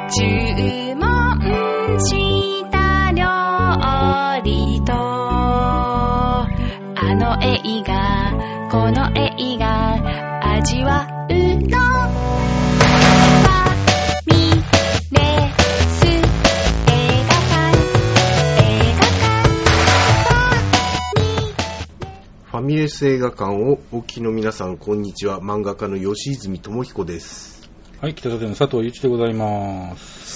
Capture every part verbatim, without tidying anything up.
注文した料理とあの映画この映画味わうのファミレス映画館映画館ファミレス映画館をお聞きの皆さん、こんにちは。漫画家の吉泉智彦です。 はい、北里の佐藤祐一でございます。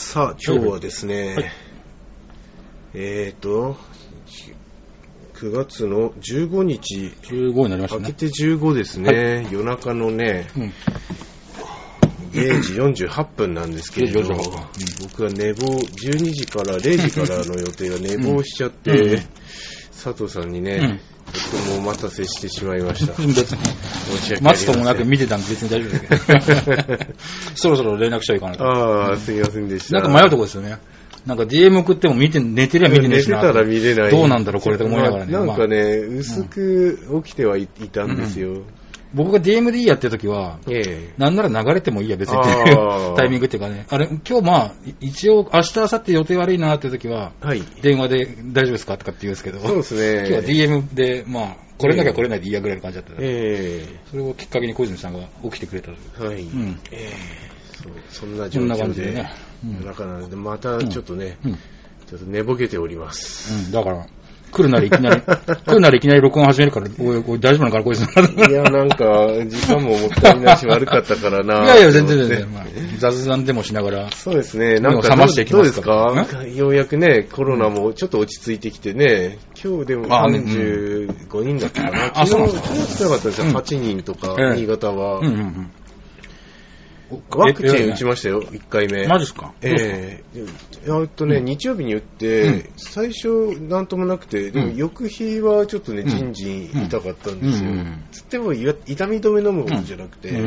さあ、今日はですね、はい、えーとくがつのじゅうごにち、 じゅうごになりましたね。 明けてじゅうごですね、はい、夜中のね、うん、れいじよんじゅうはっぷんなんですけれども、うん、僕は寝坊、じゅうにじかられいじからの予定が寝坊しちゃって、うんうん、佐藤さんにね、うんとてもお待たせしてしまいました。 別に待つともなく見てたんで別に大丈夫だけどそろそろ連絡しちゃいかなと。 ああ、すみませんでした。 なんか迷うとこですよね。なんか ディーエム 送っても見て寝てりゃ見てねえしな。 寝てたら見れない。 どうなんだろうこれと思いながらね。 まあ、なんかね、薄く起きてはいたんですよ。うんうん、 僕が ディーエム でいいやってるときは、ええ、なんなら流れてもいいや別にタイミングっていうかね、あれ今日まあ一応明日明後日予定悪いなっていうときは、はい、電話で大丈夫ですかとかって言うんですけど、 そうですね。 今日は ディーエム でまあ来れなきゃ来れないでいいやぐらいの感じだったから、ええ、それをきっかけに小泉さんが起きてくれたという。はい。うん、ええ、そうそんな状況で、そんな感じでね。うん、だからまたちょっとね、うんうん、ちょっと寝ぼけております。 うん、だから。来るならいきなり、来るならいきなり録音始めるから、おい、おい大丈夫なのかな、こいつ。 いや、なんか、時間ももったいないし悪かったからな。 いやいや、全然全然、まあ。雑談でもしながら。 そうですね、なんか、どうですか？ようやくね、コロナもちょっと落ち着いてきてね、今日でもさんじゅうごにんだったかな。 あ、そうなんですか？昨日来てなかったですよ、はちにんとか、新潟は。うんうんうん。ワクチン打ちましたよ、いっかいめ。 マジっすか？ ええー。えっとね、うん、日曜日に打って、うん、最初なんともなくて、でも翌日はちょっとね、じんじん痛かったんですよ。うんうん、つっても痛み止め飲むことじゃなくて、うん、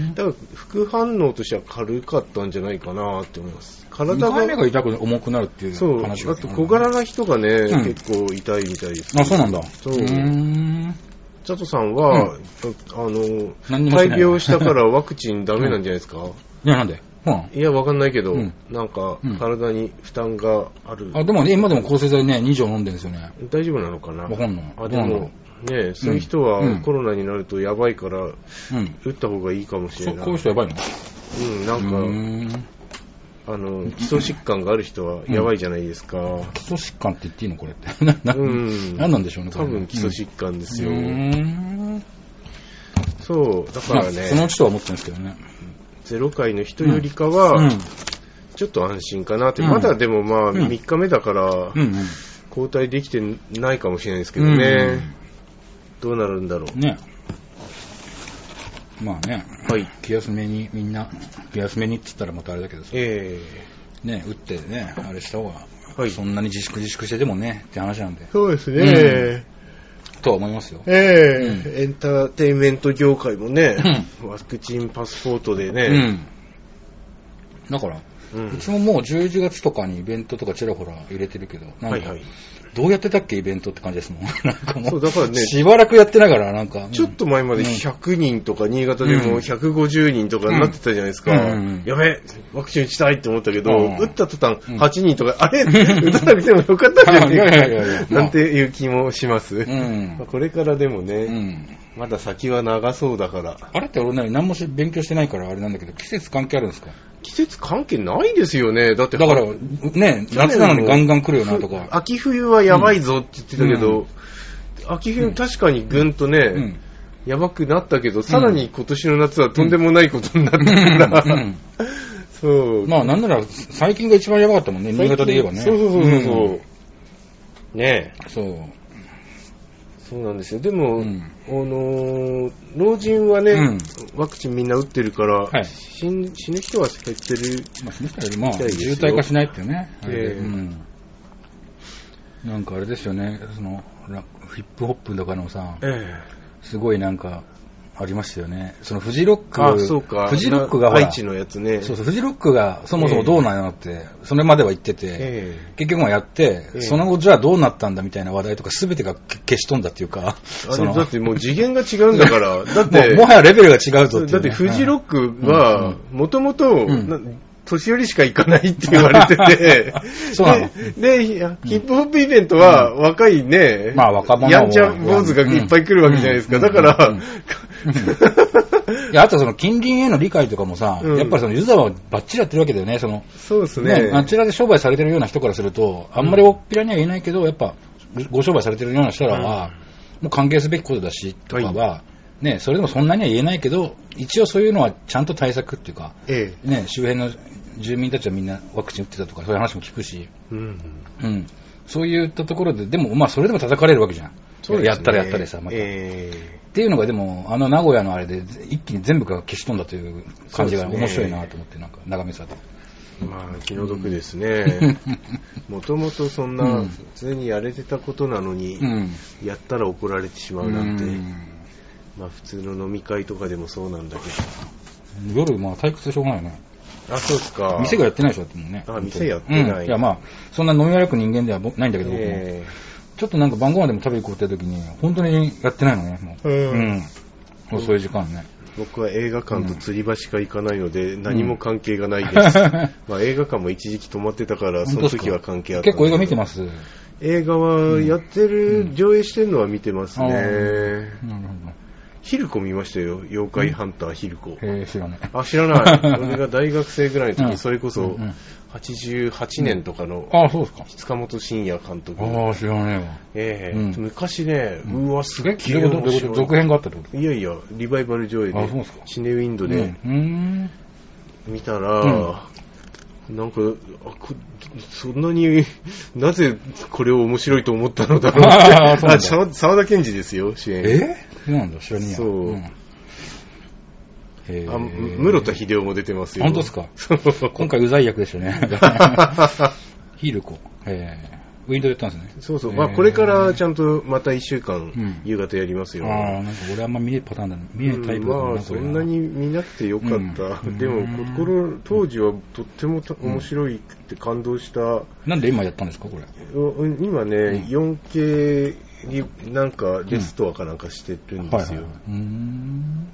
だから副反応としては軽かったんじゃないかなって思います。体が。にかいめが痛く重くなるっていう話そう、あと小柄な人がね、うん、結構痛いみたいです。 あ、そうなんだ。 そう。うーん佐藤さんは、うん、あの、大病したからワクチンダメなんじゃないですか？うん、 いや、なんで、うん、 いや、わかんないけど、うん、なんか、体に負担がある。 あ、でもね、今でも抗生剤ね、にじょう飲んでるんですよね。 大丈夫なのかな？ わかんない。 あ、でも、ね、そういう人はコロナになるとやばいから、うん、打った方がいいかもしれない。 こういう人やばいの？ うん、なんか、あの、基礎疾患がある人はやばいじゃないですか。うん、 基礎疾患って言っていいのこれって。な、な、うん、何なんでしょうね、これ。 多分基礎疾患ですよ。うん、そう、だからね。 そのうちとは思ってるんですけどね。 ゼロ回の人よりかは、うん、ちょっと安心かなって。うん、まだでもまあ、みっかめだから、うん、交代できてないかもしれないですけどね。うん、どうなるんだろう。ね。 まあね、はい、気休めにみんな気休めにって言ったらまたあれだけどさ、えー、ね打ってねあれした方が、はい、そんなに自粛自粛してでもねって話なんで。 そうですね。 うん、とは思いますよ。 ええーうん、エンターテインメント業界もね、うん、ワクチンパスポートでね。うん、 だから、うん、うちももうじゅういちがつとかにイベントとかちらほら入れてるけど、なんか、はいはい、どうやってたっけイベントって感じですもん。なんかもうそうだからね、しばらくやってながらなんか、 ちょっと前までひゃくにんとか、うん、新潟でもひゃくごじゅうにんとかになってたじゃないですか。うんうん、やべ、ワクチン打ちたいって思ったけど、うん、打った途端はちにんとか、うん、あれ打たなくてもよかったんじゃないかなんていう気もします。うん、まあこれからでもね、うん、まだ先は長そうだから。 あれって俺ね、何も勉強してないからあれなんだけど、季節関係あるんですか？ 季節関係ないですよね。だってだからね、夏なのにガンガン来るよなとか。 秋冬はやばいぞって言ってたけど、うん、秋冬確かにぐんとね、うん、やばくなったけど、さらに今年の夏はとんでもないことになってるから、うんうん、そう。 まあなんなら最近が一番やばかったもんね、新潟で言えばね。 そうそうそうそう。うん、ねえ。 そう。 そうなんですよ。でも、うん、あのー、老人はね、うん、ワクチンみんな打ってるから、はい、死ぬ人は減ってる。 まあ、死ぬ人よりも渋滞化しないっていうね。えーうん。なんかあれですよね、そのヒップホップとかのさ、えー、すごいなんかありましたよね。そのフジロック、 あ、そうか、 フジロックがほら、 愛知のやつね。 そうそう、フジロックがそもそもどうなんやのって、えー、それまでは言ってて、えー、結局もやって、えー、その後じゃあどうなったんだみたいな話題とかすべてが消し飛んだっていうか、 あれだってもう次元が違うんだから、だっても, もはやレベルが違うぞっていう、ね。 だってフジロックはもともと年寄りしか行かないって言われてて、 そうなので、で、ヒップホップイベントは若いね、 まあ若者やんちゃ坊主がいっぱい来るわけじゃないですか。だから、 いや、あとその近隣への理解とかもさ、うん、やっぱりそのユーザーはバッチリやってるわけだよね。そのそうですね。 ね、あちらで商売されてるような人からすると、あんまり大っぴらには言えないけど、やっぱご商売されてるような人らは、うん、もう関係すべきことだし、とかは、はい、ね、それでもそんなには言えないけど、一応そういうのはちゃんと対策っていうか、ええ、ね、周辺の住民たちはみんなワクチン打ってたとか、そういう話も聞くし、うん、うん、そういったところで、でも、まあ、それでも叩かれるわけじゃん。そうですね、やったらやったでさ、また。えー、っていうのが、でも、あの名古屋のあれで、一気に全部が消し飛んだという感じが面白いなと思って、なんか、眺めさと。 まあ、気の毒ですね。もともとそんな、普通にやれてたことなのに、うん、やったら怒られてしまうなんて、うん、まあ、普通の飲み会とかでもそうなんだけど。夜、まあ、退屈でしょうがないよね。 あ、そうですか。 店がやってないでしょ、だってもうね。 あ、店やってない。 うん、いや、まあ、そんな飲み歩く人間ではないんだけど、僕も。えーちょっとなんか晩ご飯でも食べに行こうって時に、本当にやってないのね、もう。うん。うん、そういう時間ね。 僕は映画館と吊り橋しか行かないので、うん、何も関係がないです。うん、まあ映画館も一時期止まってたから、その時は関係あった。 結構映画見てます？ 映画はやってる、うん、上映してるのは見てますね。なるほど。ヒルコ見ましたよ。妖怪ハンターヒルコ。 へえ、知らない。 あ、知らない。俺が大学生ぐらいの時に、それこそ、うんうんはちじゅうはちねんとかの、 ああ、そうですか。 塚本慎也監督。 ああ、知らねえわ。 ええーうん、昔ね、うわ、すげえ。 続編があったってこと？ いやいや、リバイバル上映で、シネウィンドで、うん、見たら、うん、なんかあ、そんなになぜこれを面白いと思ったのだろうって。ああ、沢田研二ですよ、主演。 えー、そうなんだ、知らねえや。 そう。うんあ、室田秀夫も出てますよ。 本当ですか？今回うざい役でしたね。ヒールコ。えー、ウィンドウやったんですね。 そうそう。まあこれからちゃんとまたいっしゅうかん夕方やりますよ。 うん、ああ、なんか俺あんま見れるパターンだね。見れるタイプだな、 うん、まあそんなに見なくてよかった。うん、でも心当時はとっても面白いって感動した。うん、 なんで今やったんですかこれ？ 今ね、うん、よんケー になんかレストアかなんかしてるんですよ。うんはいはい、うーん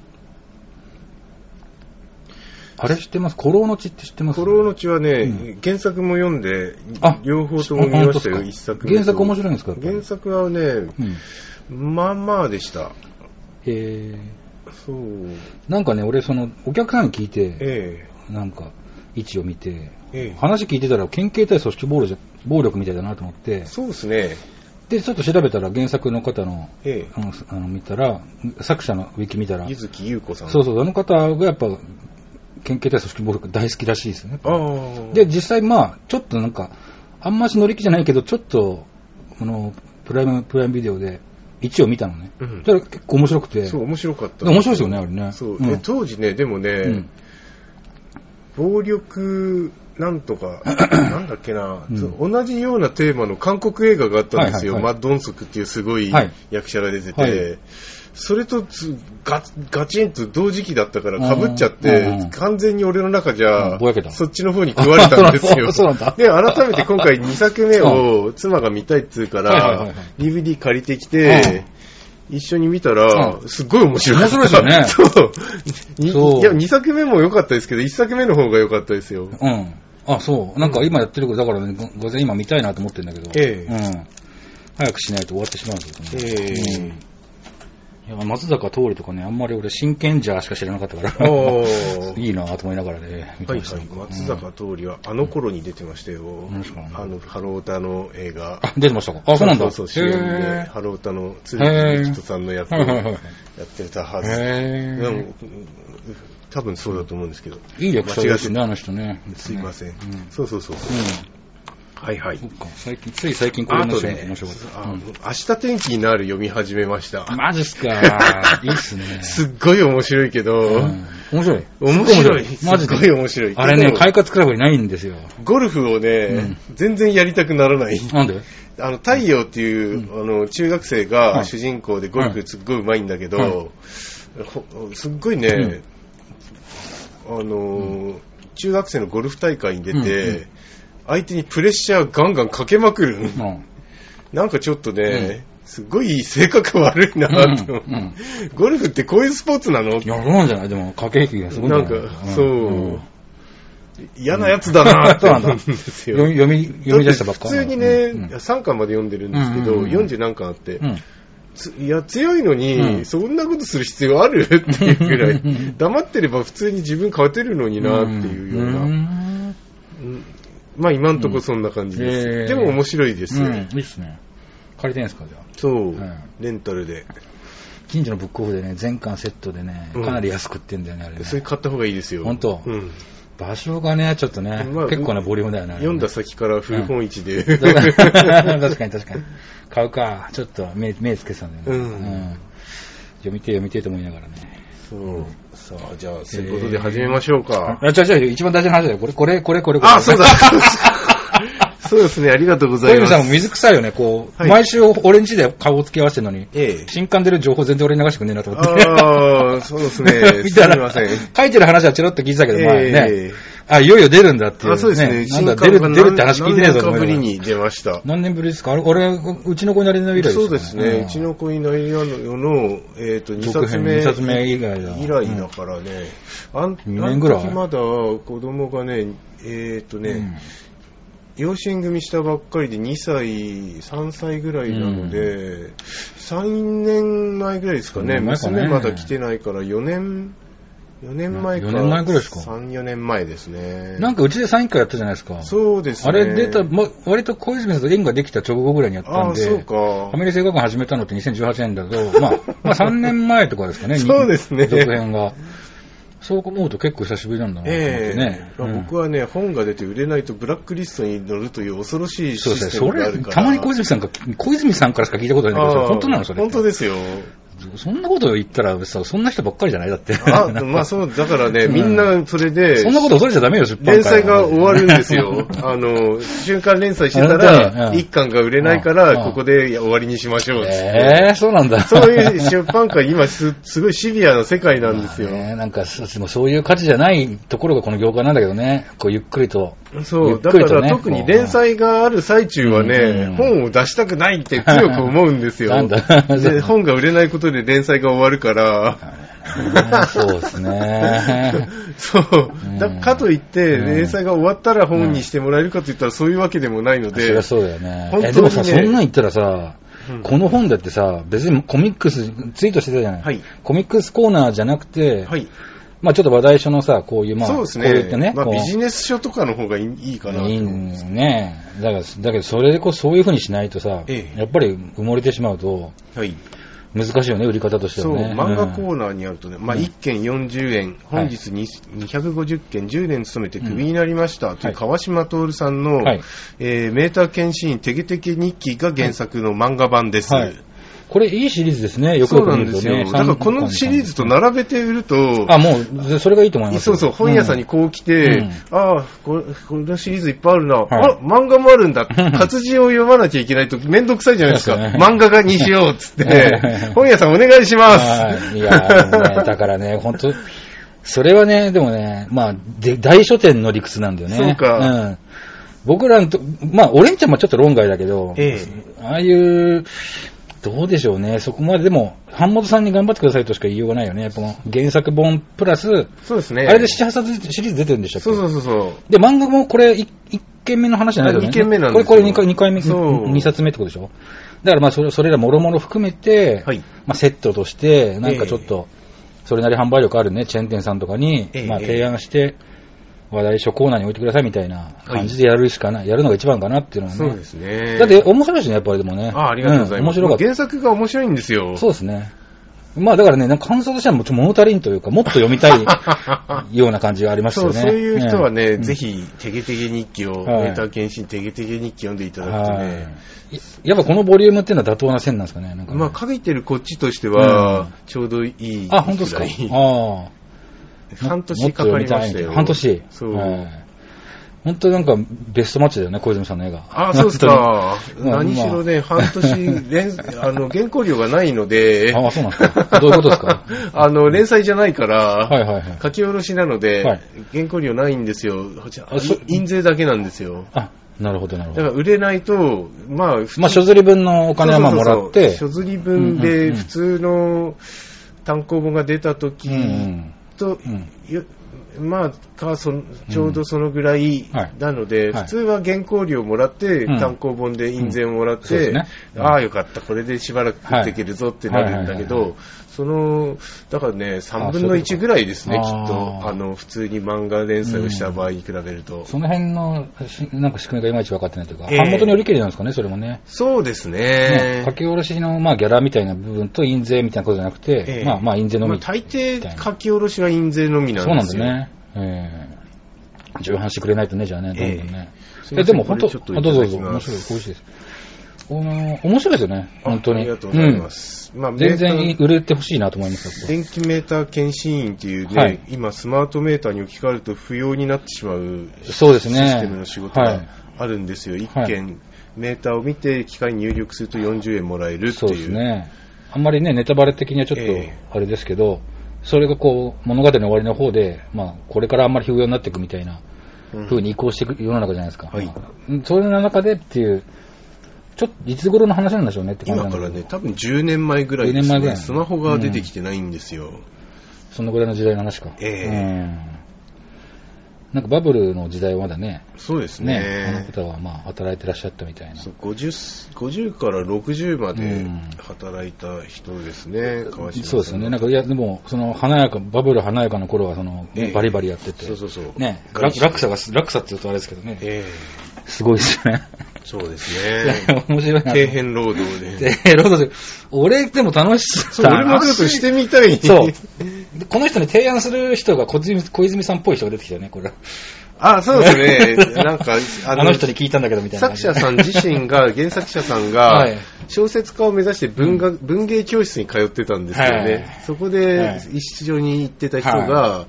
あれ知ってます？古老の地って知ってます？ 古老の地はね、うん、原作も読んで、両方とも見ましたよ、一作目。 原作面白いんですか？ 原作はね、うん、まあまあでした。 へえ。 そう。 なんかね、俺その、お客さんに聞いて、えー、なんか、位置を見て、えー、話聞いてたら、県警対組織暴力、暴力みたいだなと思って、 そうですね。 で、ちょっと調べたら、原作の方の、えー、あの、あの見たら、作者のウィキ見たら、 柚木優子さん。 そうそう、あの方がやっぱ、県警対組織暴力大好きらしいですよね。で、実際まあ、ちょっとなんか、あんまし乗り気じゃないけど、ちょっと、この、プライム、プライムビデオで、いちを見たのね。うん、だから結構面白くて。 そう、面白かった。 面白いですよね、あれね。 そう。うん、当時ね、でもね、うん、暴力、なんとか、なんだっけな、うん、同じようなテーマの韓国映画があったんですよ。はいはいはい、マッドンソクっていうすごい役者が出てて、はいはいそれとガガチンと同時期だったから被っちゃって、うんうん、完全に俺の中じゃ、うん、そっちの方に食われたんですよ。 そうなんだ。 で、改めて今回にさくめを妻が見たいっつうから、はいはいはいはい、ディーブイディー 借りてきて、うん、一緒に見たら、うん、すっごい面白かった。 面白いですよね。 そう。そういや、にさくめも良かったですけど、いっさくめの方が良かったですよ。 うん。あ、そう。なんか今やってることだからね、午前今見たいなと思ってるんだけど、ええうん。早くしないと終わってしまうんですよね。ええうんいや松坂桃李とかね、あんまり俺、真剣ジャーしか知らなかったから、いいなぁと思いながらね、見てました、ね。はいはい、 松坂桃李はあの頃に出てましたよ。うん、あの、ハロータの映画。 あ、出てましたか？あ、そうなんだ。 そうそう、主演で、ハロータの鶴木人さんの役をやってたはず。でも多分そうだと思うんですけど。 いい役者ですね、あの人ね。 すいません。うん、そうそうそう。うんはいはい。 そっか最近つい最近これ面白い面白かった。 あ、うん、明日天気になる読み始めました。 マジっすか。いいっすね。 すっごい面白いけど、うん、 面白い。 面白い。マジですっごい面白い。 あれね、快活クラブにないんですよ。 ゴルフをね、うん、全然やりたくならない。 なんで？ あの太陽っていう、うん、あの中学生が主人公でゴルフすっごい上手いんだけど、はいはい、すっごいね、うん、あの、うん、中学生のゴルフ大会に出て。うんうん相手にプレッシャーガンガンかけまくる、うん、なんかちょっとね、うん、すごい性格悪いなと、うんうん、ゴルフってこういうスポーツなの？ いや、そうなんじゃないでも駆け引きがすごいんじゃないなんか、そう、うん、 嫌なやつだなって思うんですよ。 読み、読み出したばっか普通にね、うん、さんかんまで読んでるんですけど、うんうんうん、よんじゅう何巻あって、うん、いや、強いのに、うん、そんなことする必要あるっていうぐらい、黙ってれば普通に自分勝てるのになっていうような。うん、まあ今んとこそんな感じです。うん、でも面白いですよ。うん、いいっすね。借りてんすか、じゃあ。 そう、うん、レンタルで。 近所のブックオフでね、全巻セットでね、かなり安く売ってんだよね、あれね。 それ買った方がいいですよ。 ほんと。うん。場所がね、ちょっとね、まあ、結構なボリュームだよね。 読んだ先から古本市で、 うん。確かに確かに。買うか、ちょっと目、目つけてたんだよね。うん。うん、読みてえ読みてえと思いながらね。 そう。さあ、じゃあ、そういうことで始めましょうか。 あ、違う違う、一番大事な話だよ。これ、これ、これ、これ、これ。 あ、そうだ。そうですね、ありがとうございます。 小泉さんも水臭いよね、こう、はい、毎週俺んちで顔を付け合わせてるのに、ええ、新刊出る情報全然俺に流してくんねえなと思って。 ああ、そうですね。 みたいな。すみません。書いてる話はチロッと聞いてたけど、ええ、まあね。あ、いよいよ出るんだっていう、ね。 あ、そうですね。 なんだ、出る、出るって話聞いてねえぞ。 何年かぶりに出ました。 何年ぶりですか？俺、うちの子になりの以来ですか、ね。 そうですね。うちの子になりのの、えっと、にさつめ。 にさつめ以来だ。 以来だからね。うん、あん、にねんぐらい。まだ子供がね、えっとね、うん養子縁組したばっかりでにさい、さんさいぐらいなので、うん、さんねんまえぐらいですかね。かね娘まだ来てないからよねん、よねんまえか。 よねんまえぐらいですか。 さん、よねんまえですね。 なんかうちでサイン会やったじゃないですか。 そうですね。 あれ出た、ま、割と小泉さんと縁ができた直後ぐらいにやったんで。 あ、そうか。 ファミリー生活館始めたのってにせんじゅうはちねんだけど、まあ、まあさんねんまえとかですかね。 そうですね。 続編が。そう思うと結構久しぶりなんだなと思ってね。 えーうん、僕はね、本が出て売れないとブラックリストに乗るという恐ろしいシステムがあるから。そうですね。 それ、たまに小泉さんか、小泉さんからしか聞いたことないんだけど、本当なのそれ。 本当ですよ。 そんなこと言ったらさ、そんな人ばっかりじゃないだって。 あ、まあそう、だからね、みんなそれで、 そんなこと恐れちゃダメよ、出版連載が終わるんですよ。あの、瞬間連載してたら、一巻が売れないから、ここで終わりにしましょう。 ええ、そうなんだ。 そういう出版界、今す、すごいシビアな世界なんですよ。 ね、なんか、そういう価値じゃないところがこの業界なんだけどね、こうゆっくりと。 そう、だから特に連載がある最中はね、本を出したくないって強く思うんですよ。なんだ。で、本が売れないことで連載が終わるから、 そうですね。 そう。だかといって、連載が終わったら本にしてもらえるかといったらそういうわけでもないので。 そりゃそうだよね。本当にね、でもさ、そんなん言ったらさ、うん、この本だってさ、別にコミックス、ツイートしてたじゃない、はい、コミックスコーナーじゃなくて、はい、まあちょっと話題書のさ、こういう、まあ、 そうですね。こういったね、まあビジネス書とかの方がいいかなと。いいね。だから、だけどそれでこう、そういう風にしないとさ、ええ、やっぱり埋もれてしまうと、はい。難しいよね、売り方としてはね。 そう、漫画コーナーにあるとね、うん、まあいっけんよんじゅうえん、本日にひゃくごじゅっけんじゅうねん勤めてクビになりましたという川島徹さんの、はいえー、メーター検診テケテケ日記が原作の漫画版です。はいはいこれいいシリーズですね。よくよく見るとね。 そうなんですよ。だからこのシリーズと並べて売ると。 あ、もう、それがいいと思います。 そうそう、本屋さんにこう来て、うん、ああこ、このシリーズいっぱいあるな。はい、あ、漫画もあるんだ。活字を読まなきゃいけないとめんどくさいじゃないですか。ね、漫画家にしようっつって、本屋さんお願いします。 いや、ね、だからね、本当それはね、でもね、まあ、で大書店の理屈なんだよね。 そうか。 うん。僕らのと、まあ、俺んちゃんもちょっと論外だけど、ええ、ああいう、どうでしょうね。そこまででも、版元さんに頑張ってくださいとしか言いようがないよね。この原作本プラス、 そうですね。 あれでなな、はちさつシリーズ出てるんでしたっけ？ そうそうそうそう。 で、漫画もこれいっけんめの話じゃないですか、ね。にけんめなんですよ。 これ、これにかい、にかいめ、にさつめってことでしょ？だからまあ、それ、それらもろもろ含めて、はい、まあ、セットとして、なんかちょっと、それなり販売力あるね、チェーン店さんとかに、えー、まあ、提案して、話題書コーナーに置いてくださいみたいな感じでやるしかない、はい、やるのが一番かなっていうのはね。 そうですね。 だって面白いしね、やっぱりでもね。 ああ、ありがとうございます。うん、面白かった。原作が面白いんですよ。 そうですね。まあだからね、なんか感想としてはもうちょっと物足りんというか、もっと読みたいような感じがありましたよね。 そう、そういう人はね、ねぜひ、テゲテゲ日記を、メーター検診テゲテゲ日記読んでいただくとね。 やっぱこのボリュームっていうのは妥当な線なんですかね。なんかねまあ書いてるこっちとしては、ちょうどいい。 あ、本当ですか。ああ。半年かかりましたよ。 半年。 そう。 本当なんかベストマッチだよね、小泉さんの絵が。 あ、そうですか。何しろね、半年連、あの、原稿料がないので。 あ、そうなんですか。どういうことですかあの、連載じゃないから、 はいはいはい、 書き下ろしなので、はい、原稿料ないんですよ。印税だけなんですよ。 あ、なるほどなるほど。 だから売れないと、まあ、 まあ、所釣り分のお金はまあもらって。 所釣り分で普通の単行本が出た時と、うんうんうんまあ、かそちょうどそのぐらいなので、うんはい、普通は原稿料もらって、うん、単行本で印税をもらって、うんねうん、ああよかった、これでしばらく食っていけるぞってなるんだけど、その、だからね、さんぶんのいちぐらいですね、きっと。あの、普通に漫画連載をした場合に比べると。うん、 その辺の、なんか仕組みがいまいち分かってないというか、えー、版元によりけりなんですかね、それもね。 そうですね。 ね書き下ろしの、まあ、ギャラみたいな部分と印税みたいなことじゃなくて、えー、まあ、まあ、印税のみ。まあ、 大抵書き下ろしは印税のみなんですよ。 そうなんだね。えー、重版してくれないとね、じゃあね、どんどんね。えー、えでも本当、どうぞどうぞ、面白い、美味しいです。お面白いですよね、本当に。 ありがとうございます。 うんまあ、全然売れてほしいなと思います電気メーター検針員っていうね、はい、今スマートメーターに置き換わると不要になってしまうそうですねシステムの仕事があるんですよ。はい、一件メーターを見て機械に入力するとよんじゅうえんもらえるっていう。 そうですね。あんまりね、ネタバレ的にはちょっとあれですけど、えー、それがこう物語の終わりの方で、まあ、これからあんまり不要になっていくみたいな風に移行していく世の中じゃないですか。うんはい、そういう中でっていう、ちょっといつ頃の話なんでしょうねって感じなん今からね、多分じゅうねんまえぐらいですね。じゅうねんまえぐらい、ね。スマホが出てきてないんですよ。うん、 そのぐらいの時代の話か。ええーうん。なんかバブルの時代はまだね。 そうですね。 ねあの方はまあ働いてらっしゃったみたいな。そう 50, 50からろくじゅうまで働いた人ですね、うん、川島さん。 そうですよね。なんかいやでもその華やかバブル華やかの頃はその、ねえー、バリバリやってて。 そうそうそう。 ね落差が落差って言うとあれですけどね。えー、すごいですよね。 そうですね。 面白いな。 底辺労働で。 底辺労働で。俺でも楽しそう。俺もちょっとしてみたい。 そう。この人に提案する人が小泉、小泉さんっぽい人が出てきたよね、これ。 あ、そうですね。なんか、 あの、あの人に聞いたんだけどみたいな。 作者さん自身が、原作者さんが、小説家を目指して文学、うん、文芸教室に通ってたんですよね。はい、そこで、一緒に行ってた人が、はい、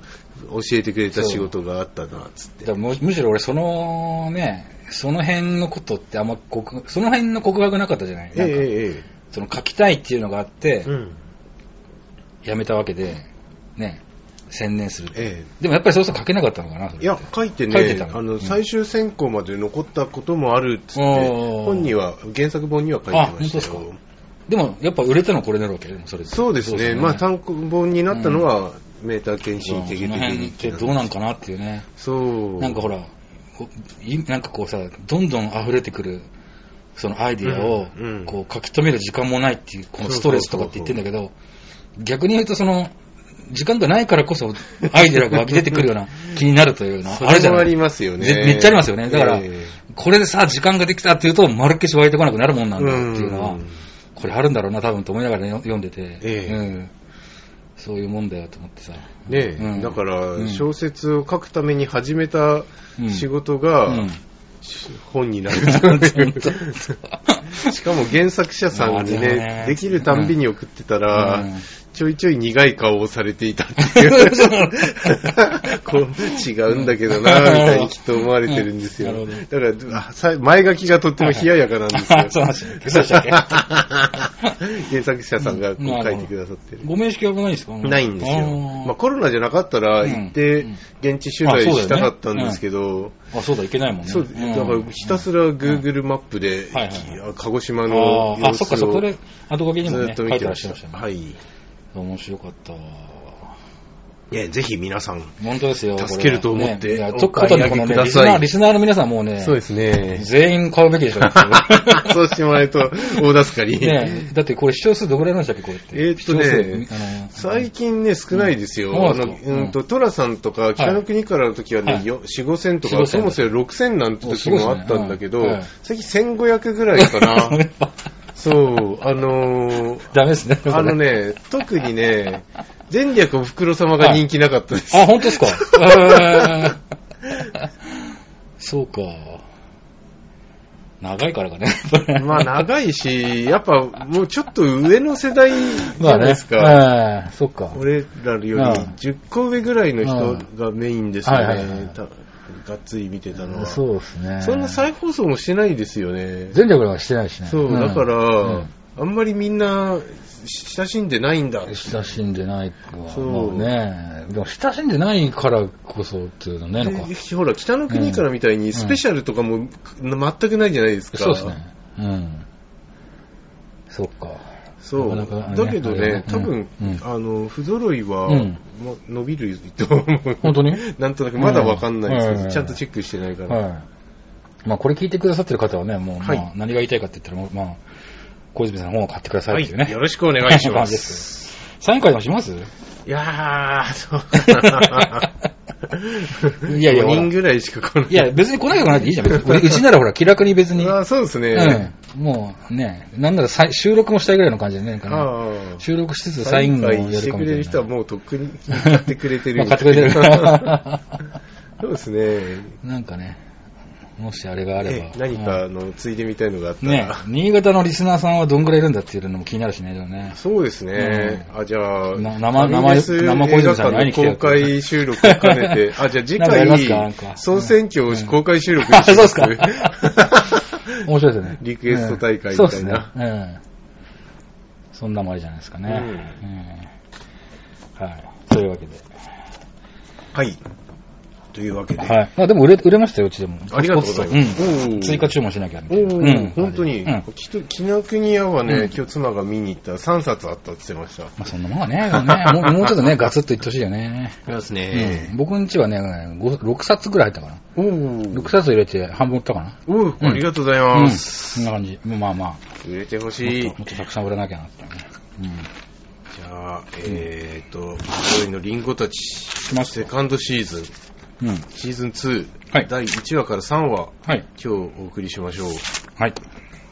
教えてくれた仕事があったな、つって。 だむ, むしろ俺、そのね、その辺のことってあんま告、その辺の告白なかったじゃない。なんか、ええ、その書きたいっていうのがあって、うん、やめたわけで、ね、専念する、ええ。でもやっぱりそうそう書けなかったのかな。 いや、書いてね、いてあの、うん、最終選考まで残ったこともあるっつって、本には、原作本には書いてましたよ。あ、本当ですか。 でも、やっぱ売れたのこれなるわけでもそれそうですね。ですねまあ、単行本になったのは、うん、メーター検診的にってどうなんかなっていうね。 そう。 なんかほら、なんかこうさ、どんどん溢れてくる、そのアイディアを、こう書き留める時間もないっていう、このストレスとかって言ってんだけど、逆に言うとその、時間がないからこそアイデアが湧き出てくるような気になるというのは、 あれじゃない。ありますよね。 めっちゃありますよね。だから、これでさ、時間ができたっていうと、丸っきし湧いてこなくなるもんなんだっていうのは、これあるんだろうな、多分と思いながら読んでて、えーうん、そういうもんだよと思ってさ。 ね、うん、だから、小説を書くために始めた仕事が、うんうん本になるしかも原作者さんにね、ねできるたんびに送ってたら、うん、ちょいちょい苦い顔をされていたっていうこう違うんだけどなみたいにきっと思われてるんですよ。うん、だから前書きがとっても冷ややかなんですよ。原作者さんがこう書いてくださってる。 ご面識はないんですか？ ないんですよ。まあ、コロナじゃなかったら行って現地取材したかったんですけど、 あ、そうだ、いけないもんね。 そう、だからひたすら Google マップで、はいはい、鹿児島の様子をあ、そっかそこで後書きにもね、書いてらっしゃいましたね。 はい。 面白かったわ。 いや、ぜひ皆さん、 本当ですよ。 助けると思って、 ね、ちょっとね、このね、リスナー、リスナーの皆さんもね、 そうですね。 全員買うべきでしょ。 そうしてもらえると、大助かり。 ね、だってこれ視聴数どこらいなんでしたっけ、これって。 えー、っとね、最近ね、少ないですよ。うん、あの、うんと、トラさんとか、北の国からの時はね、はい、よん、ごせんとか、そもそもろくせんなんて時もあったんだけど、ねはい、最近せんごひゃくぐらいかな。そう、あのー、 ダメですね。 あのね、特にね、前略おふくろ様が人気なかったです。 はい、あ、本当ですか。そうか。長いからかね。 まあ長いし、やっぱもうちょっと上の世代じゃないですか。 まあね、そっか。 俺らよりじゅっこ上ぐらいの人がメインですよね。がっつり見てたのは。 そうですね。 そんな再放送もしてないですよね。 前略はしてないしね。 そう、だから、うん、あんまりみんな親しんでないんだ。 親しんでないか。そうね。でも親しんでないからこそっていうのね。 ほら、北の国からみたいにスペシャルとかも全くないじゃないですか。 そうですね。うん。そっか。 そう。なかなかね、だけどね、多分、うん、あの、不揃いは、うん、伸びると思う。 本当になんとなくまだわかんないですけど、うん、ちゃんとチェックしてないから。はい。 まあ、これ聞いてくださってる方はね、もう、はい、まあ、何が言いたいかって言ったら、まあ、小泉さんの本を買ってくださいっていうね。 はい、よろしくお願いします。 サイン会でもします？ いやー、そうだいやいや、ごにんぐらいしか来ない。 いや、別に来ないとこないでいいじゃん。別にうちならほら、気楽に別に。 あ、そうですね。 うん。もうね、なんなら収録もしたいぐらいの感じでね。収録しつつサインをやるかもしれない。してくれる人はもうとっくに買ってくれてる。 まあ買ってくれてる。 そうですね。 なんかね。もしあれがあれば。 何かのついでみたいのがあったら。 ね、新潟のリスナーさんはどんぐらいいるんだっていうのも気になるしね、でもね。 そうですね。うん、あ、じゃあ、 生、生、生小泉さんに会いに来て公開収録を兼ねて、あ、じゃあ次回、総選挙を公開収録にします。 あ、そうですか。面白いですね。 リクエスト大会みたいな。そうですね。 うん。そんなもありじゃないですかね。うん。はい。というわけで。 はい。というわけで。 はい。まあでも売れ、売れましたよ、うちでも。 ありがとうございます。 うん。追加注文しなきゃみたいな。 うん。本当に。きっと、紀ノ国屋はね、今日妻が見に行ったらさんさつあったって言ってました。まあそんなもんはね、もうちょっとね、ガツッと言ってほしいよね。 そうですね。 僕ん家はね、ろくさつぐらい入ったかな。おろくさつ入れて半分売ったかな。 おありがとうございます。 そんな感じ。まあまあ。 売れてほしい。 もっとたくさん売らなきゃなってね。うん。 じゃあ、えーと、上位のリンゴたち。セカンドシーズン。うん、シーズンツー、はい、だいいちわからさんわ、はい、今日お送りしましょう。 はい。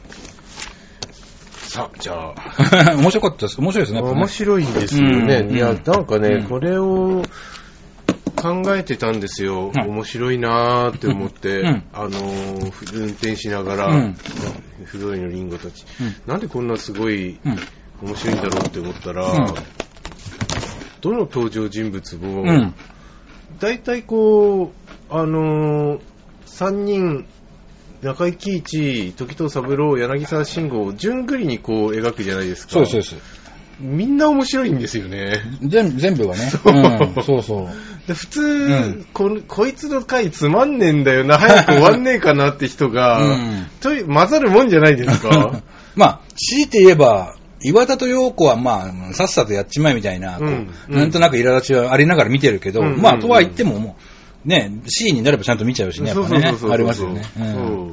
さあ、じゃあ。面白かったです。面白いですね。 面白いんですよね。うん、いや、なんかね、うん、これを考えてたんですよ。うん、面白いなーって思って、うん、あのー、運転しながら、うん、不揃いのリンゴたち、うん。なんでこんなすごい面白いんだろうって思ったら、うん、どの登場人物も、うん大体こう、あのー、さんにん、中井貴一、時藤三郎、柳沢慎吾を順繰りにこう描くじゃないですか。 そうです。 みんな面白いんですよね。 全全部がね。そう、うん、そうそうで普通、うん、こ、こいつの回つまんねえんだよな、早く終わんねえかなって人が、うん、と混ざるもんじゃないですか。 まあ、強いて言えば、岩田と陽子はまあ、さっさとやっちまえみたいな、こううんうん、なんとなく苛立ちはありながら見てるけど、うんうんうん、まあ、とは言ってももう、ね、シーンになればちゃんと見ちゃうしね、やっぱね、ありますよね、うん。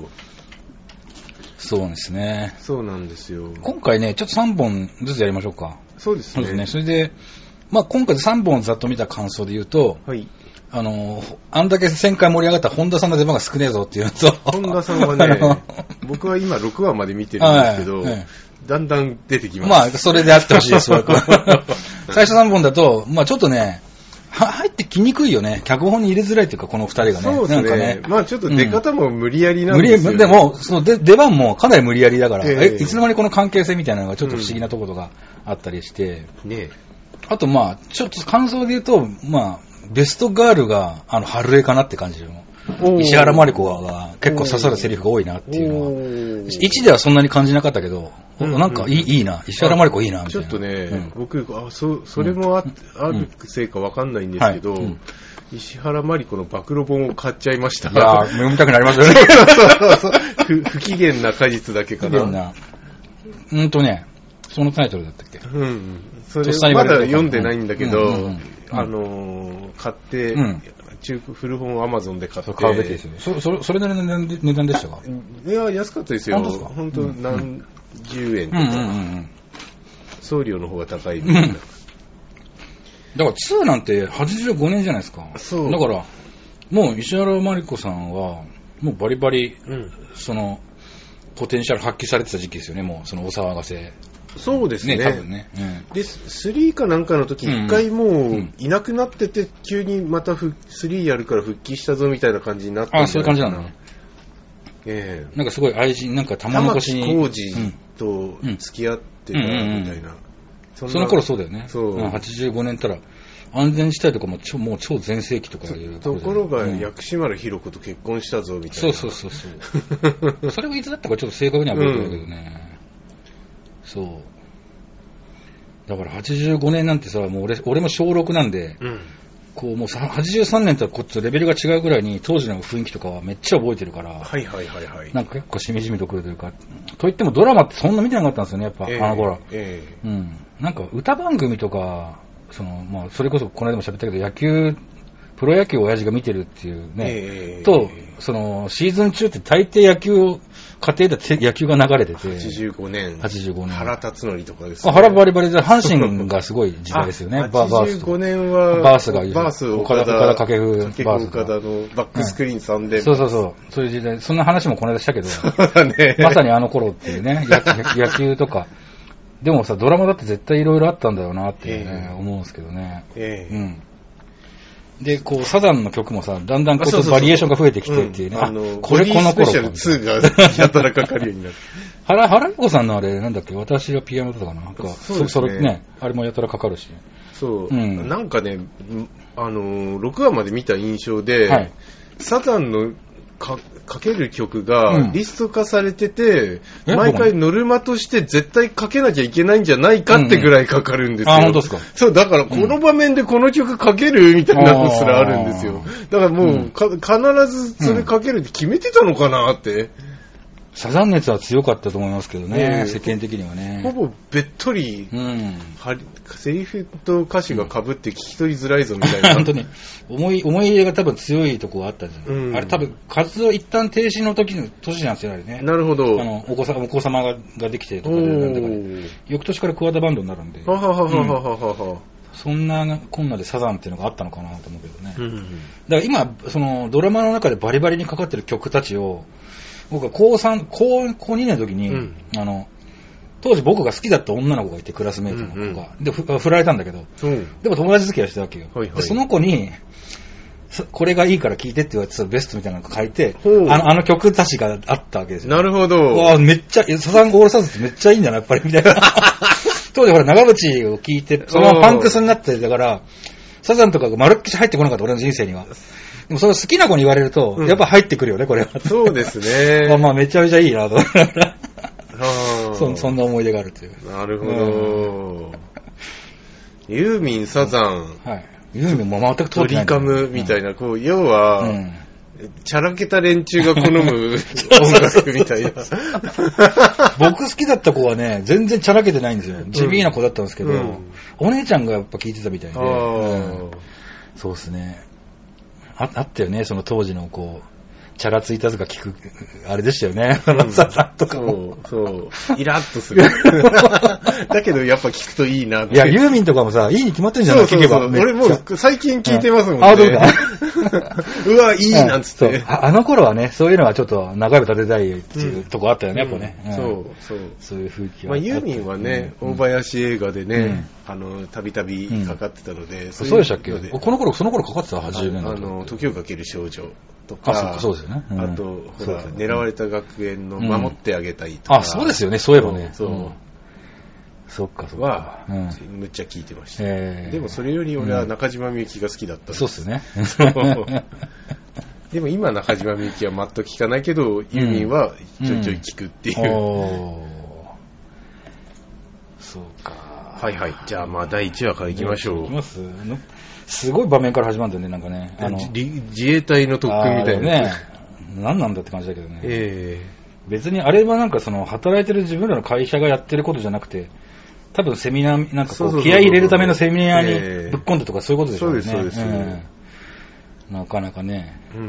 そうですね。 そうなんですよ。 今回ね、ちょっとさんぼんずつやりましょうか。 そうですね。そうですね。 それで、まあ今回さんぼんざっと見た感想で言うと、はい。あの、あんだけ旋回盛り上がった本田さんの出番が少ねえぞっていうのと。 本田さんはね、僕は今ろくわまで見てるんですけど、はいはいだんだん出てきます。 まあ、それであってほしいです、最初さんぼんだと、まあちょっとね、は入ってきにくいよね。脚本に入れづらいというか、この二人がね。 そうですね。なんかねまあちょっと出方も無理やりなんですよ、ねうん、無理でも、その出出番もかなり無理やりだから、えー、え、いつの間にこの関係性みたいなのがちょっと不思議なところがあったりして。うん、ねあとまあ、ちょっと感想で言うと、まあ、ベストガールが、あの、春江かなって感じよ。石原まり子が結構刺さるセリフが多いなっていうのは。いちではそんなに感じなかったけど、なんかいい、いいな、石原まり子いいなみたいな。 ちょっとね、うん、僕、あ、そ、それも あ,、うん、あるせいかわかんないんですけど、はいうん、石原まり子の暴露本を買っちゃいました。 いやー、読みたくなりますよね。 そうそう不, 不機嫌な果実だけかな。不機嫌な。 うんとね、そのタイトルだったっけうん。それまだ読んでないんだけど、うんうんうん、あのー、買って、うん中古本をアマゾンで買って買うべきですよね。そそれそれなりの値段でしたか？ いや安かったですよ。本当何十円とか、うんうんうん、送料の方が高いみたいな。だからツーなんてはちじゅうごねんじゃないですか。そうだからもう石原まり子さんはもうバリバリ、うん、そのポテンシャル発揮されてた時期ですよね。もうそのお騒がせ。 そうですね。 ね多分ね。 うん、で、スリーかなんかの時、一回もういなくなってて、急にまたスリーやるから復帰したぞみたいな感じになってる。 あ、そういう感じなんだね。ええー。なんかすごい愛人、なんか玉残しに。 玉置浩二と付き合ってたみたいな。うんうんうん、 そ, その頃そうだよね。そう。はちじゅうごねんたら、安全地帯とかも超もう超全盛期とかいう。 ところが、薬師丸ひろ子と結婚したぞみたいな。 そうそうそうそう。それがいつだったかちょっと正確には覚えてないけどね。うんそう。だからはちじゅうごねんなんてさ、もう俺、俺も小ろくなんで、うん、 こうもうはちじゅうさんねんとはこっちとレベルが違うぐらいに当時の雰囲気とかはめっちゃ覚えてるから、 はいはいはいはい。 なんか結構しみじみとくるというか、といってもドラマってそんな見てなかったんですよね、やっぱ、 えー、 あの頃。 えー、うん。なんか歌番組とか、その、まあ、それこそこの間も喋ったけど、野球、プロ野球を親父が見てるっていうね、えー、と、その、シーズン中って大抵野球を、家庭で野球が流れてて。 はちじゅうごねん。 はちじゅうごねん。 原辰徳とかですね。 あ、原バリバリで、阪神がすごい時代ですよね。 バース。はちじゅうごねんは、 バースがいる。 バース、 岡田、岡田掛布、 バース。岡田のバックスクリーンさんで、うん。 そうそうそう。そういう時代。そんな話もこの間したけど。 そうだね。 まさにあの頃っていうね、野球とか。でもさ、ドラマだって絶対いろいろあったんだよなっていうね、えー、思うんですけどね。 えー、うん。 で、こう、サザンの曲もさ、だんだんこうバリエーションが増えてきてっていうね。 あの、これこの頃か。スペシャルツーがやたらかかるようになる。 原、原子さんのあれ、なんだっけ、私はピアノだったかな。なんか、そうですね。それね、あれもやたらかかるし。 そう。うん、なんかね、あの、ろくわまで見た印象で、はい、サザンのか、かける曲がリスト化されてて、うん、毎回ノルマとして絶対かけなきゃいけないんじゃないかってぐらいかかるんですよ。 うんうん、あ、本当ですか。 そう、だからこの場面でこの曲かけるみたいなのすらあるんですよ。だからもう、うん、か必ずそれかけるって決めてたのかなって。 サザン熱は強かったと思いますけどね、世間的にはね。 ほぼべっとり、うん、セリフと歌詞が被って聞き取りづらいぞみたいな。 本当に思い、思い入れが多分強いとこがあったんじゃない、うん、あれ多分活動一旦停止の時の年なんですよ、あれね。 なるほど。 あの、お子さん、お子様がができてとかで、なんだかね。翌年から桑田バンドになるんで。 はははははは。 そんなこんなでサザンっていうのがあったのかなと思うけどね。うんうん、だから今、そのドラマの中でバリバリにかかってる曲たちを、僕は高さん、高、高にねんの時に、うん、あの、当時僕が好きだった女の子がいて、クラスメイトの子が。うんうん、で、振られたんだけど、うん、でも友達付き合いしてたわけよ。はいはい、でその子に、これがいいから聴いてって言われてたベストみたいなの書いて、あの、あの曲たちがあったわけですよ。 なるほど。 わめっちゃ、サザンオールスターズってめっちゃいいんだな、やっぱり、みたいな。当時ほら、長渕を聴いて、そのままパンクスになってたから、サザンとかが丸っきし入ってこなかった、俺の人生には。でもそれ好きな子に言われると、うん、やっぱ入ってくるよね、これは。 そうですね。 まあまあ、めちゃめちゃいいなと思いながら。そ, そんな思い出があるという。 なるほど。ユーミン、サザン。 はい。ユーミンも全くトリカムみたいな、うん、こう、要は、うん、チャラけた連中が好む音楽みたいな。 僕好きだった子はね、全然チャラけてないんですよ。地味な子だったんですけど、うん、お姉ちゃんがやっぱ聴いてたみたいで。うん、そうですね。あ, あったよね、その当時のこう、チャラついたとか聞く、あれでしたよね。うん、サザンとかも。 そう、そう。イラッとする。だけどやっぱ聞くといいなって。 いや、ユーミンとかもさ、いいに決まってんじゃないそうそうそう。俺もう最近聞いてますもんね。あ、どうだうわ、いいなんつって、 うんあ。あの頃はね、そういうのはちょっと長いを立てたいっていうとこあったよね、うん、やっぱね、うん。そう、 そう。 そういう風景は。 まあ、ユーミンはね、うん、大林映画でね、うん、あの、たびたびかかってたので、うん、 そうでしたっけこの頃、その頃かかってたはちじゅうねんだい。 あの、時をかける少女とか、 あ、そうですよね。うん、 あと、ほら、狙われた学園の守ってあげたいとか。 あ、そうですよね、そういえばね。 そう。 うんそっかそっか。 は、うん、むっちゃ聞いてました。でもそれより俺は中島みゆきが好きだったんです。 そうっすね。 でも今中島みゆきは全く聞かないけど、ユーミンはちょいちょい聞くっていう。うんうん、 そうか。 はいはい。じゃあまあだいいちわから行きましょう。 いきます。すごい場面から始まるんだよね、なんかね。 あの自衛隊の特訓みたいなね。何なんだって感じだけどね。えー、別にあれはなんかその働いてる自分らの会社がやってることじゃなくて、多分セミナー、なんかこう、気合い入れるためのセミナーにぶっ込んでとかそういうことでしょうね。 そうです、そうです。 うん、なかなかね、うん、うん。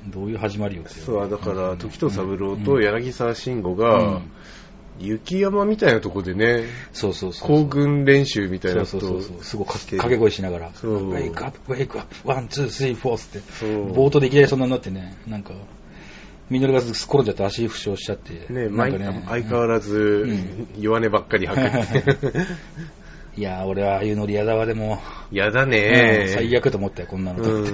どういう始まりよって。 そう、だから、時藤三郎と柳沢慎吾が、うん、雪山みたいなとこでね、 そうそうそう。 行軍練習みたいなことを。 そうそうそう。すごい掛け声しながら、 そう。 ウェイクアップ、ウェイクアップ、ワン、ツー、スリー、フォースって、冒頭でいきなりそんなになってね、なんか、ミノルがすっ転んじゃって足負傷しちゃって。 ね、なんかね相変わらず、うん、弱音ばっかり吐く。 いやー、俺はああいうノリやだわ、でも。 やだねー、 うん。最悪と思ったよ、こんなの。うん、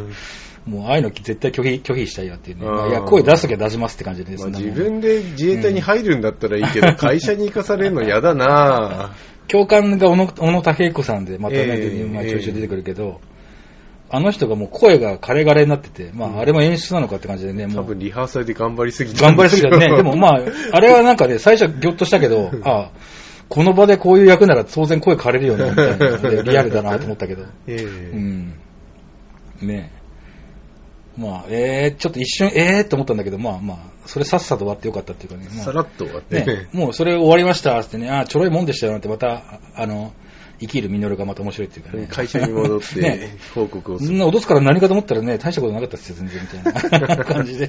もう、ああいうの絶対拒否、拒否したいよっていうね。まあ、いや、声出すときは出しますって感じです、 まあ、自分で自衛隊に入るんだったらいいけど、うん、会社に行かされるのやだなー。教官が小野、小野武彦さんで、またね、えー、まあ、ちょいちょい出てくるけど、えーあの人がもう声がカレガレになってて、まああれも演出なのかって感じでね、もう。 多分リハーサルで頑張りすぎた。頑張りすぎたね。でもまあ、あれはなんかね、最初はギョッとしたけど、ああ、 この場でこういう役なら当然声枯れるよね、みたいな。リアルだなと思ったけど。えー、うん。ねえ。まあ、えー、ちょっと一瞬、えーって思ったんだけど、まあまあ、それさっさと終わってよかったっていうかね。まあ、 さらっと終わって。 ね、もうそれ終わりましたってね、あ、ちょろいもんでしたよなんてまた、あの、生きるミノルがまた面白いっていうかね。 会社に戻って、ね、報告をする。 そんな脅すから何かと思ったらね、大したことなかったですよ、全然みたいな感じで。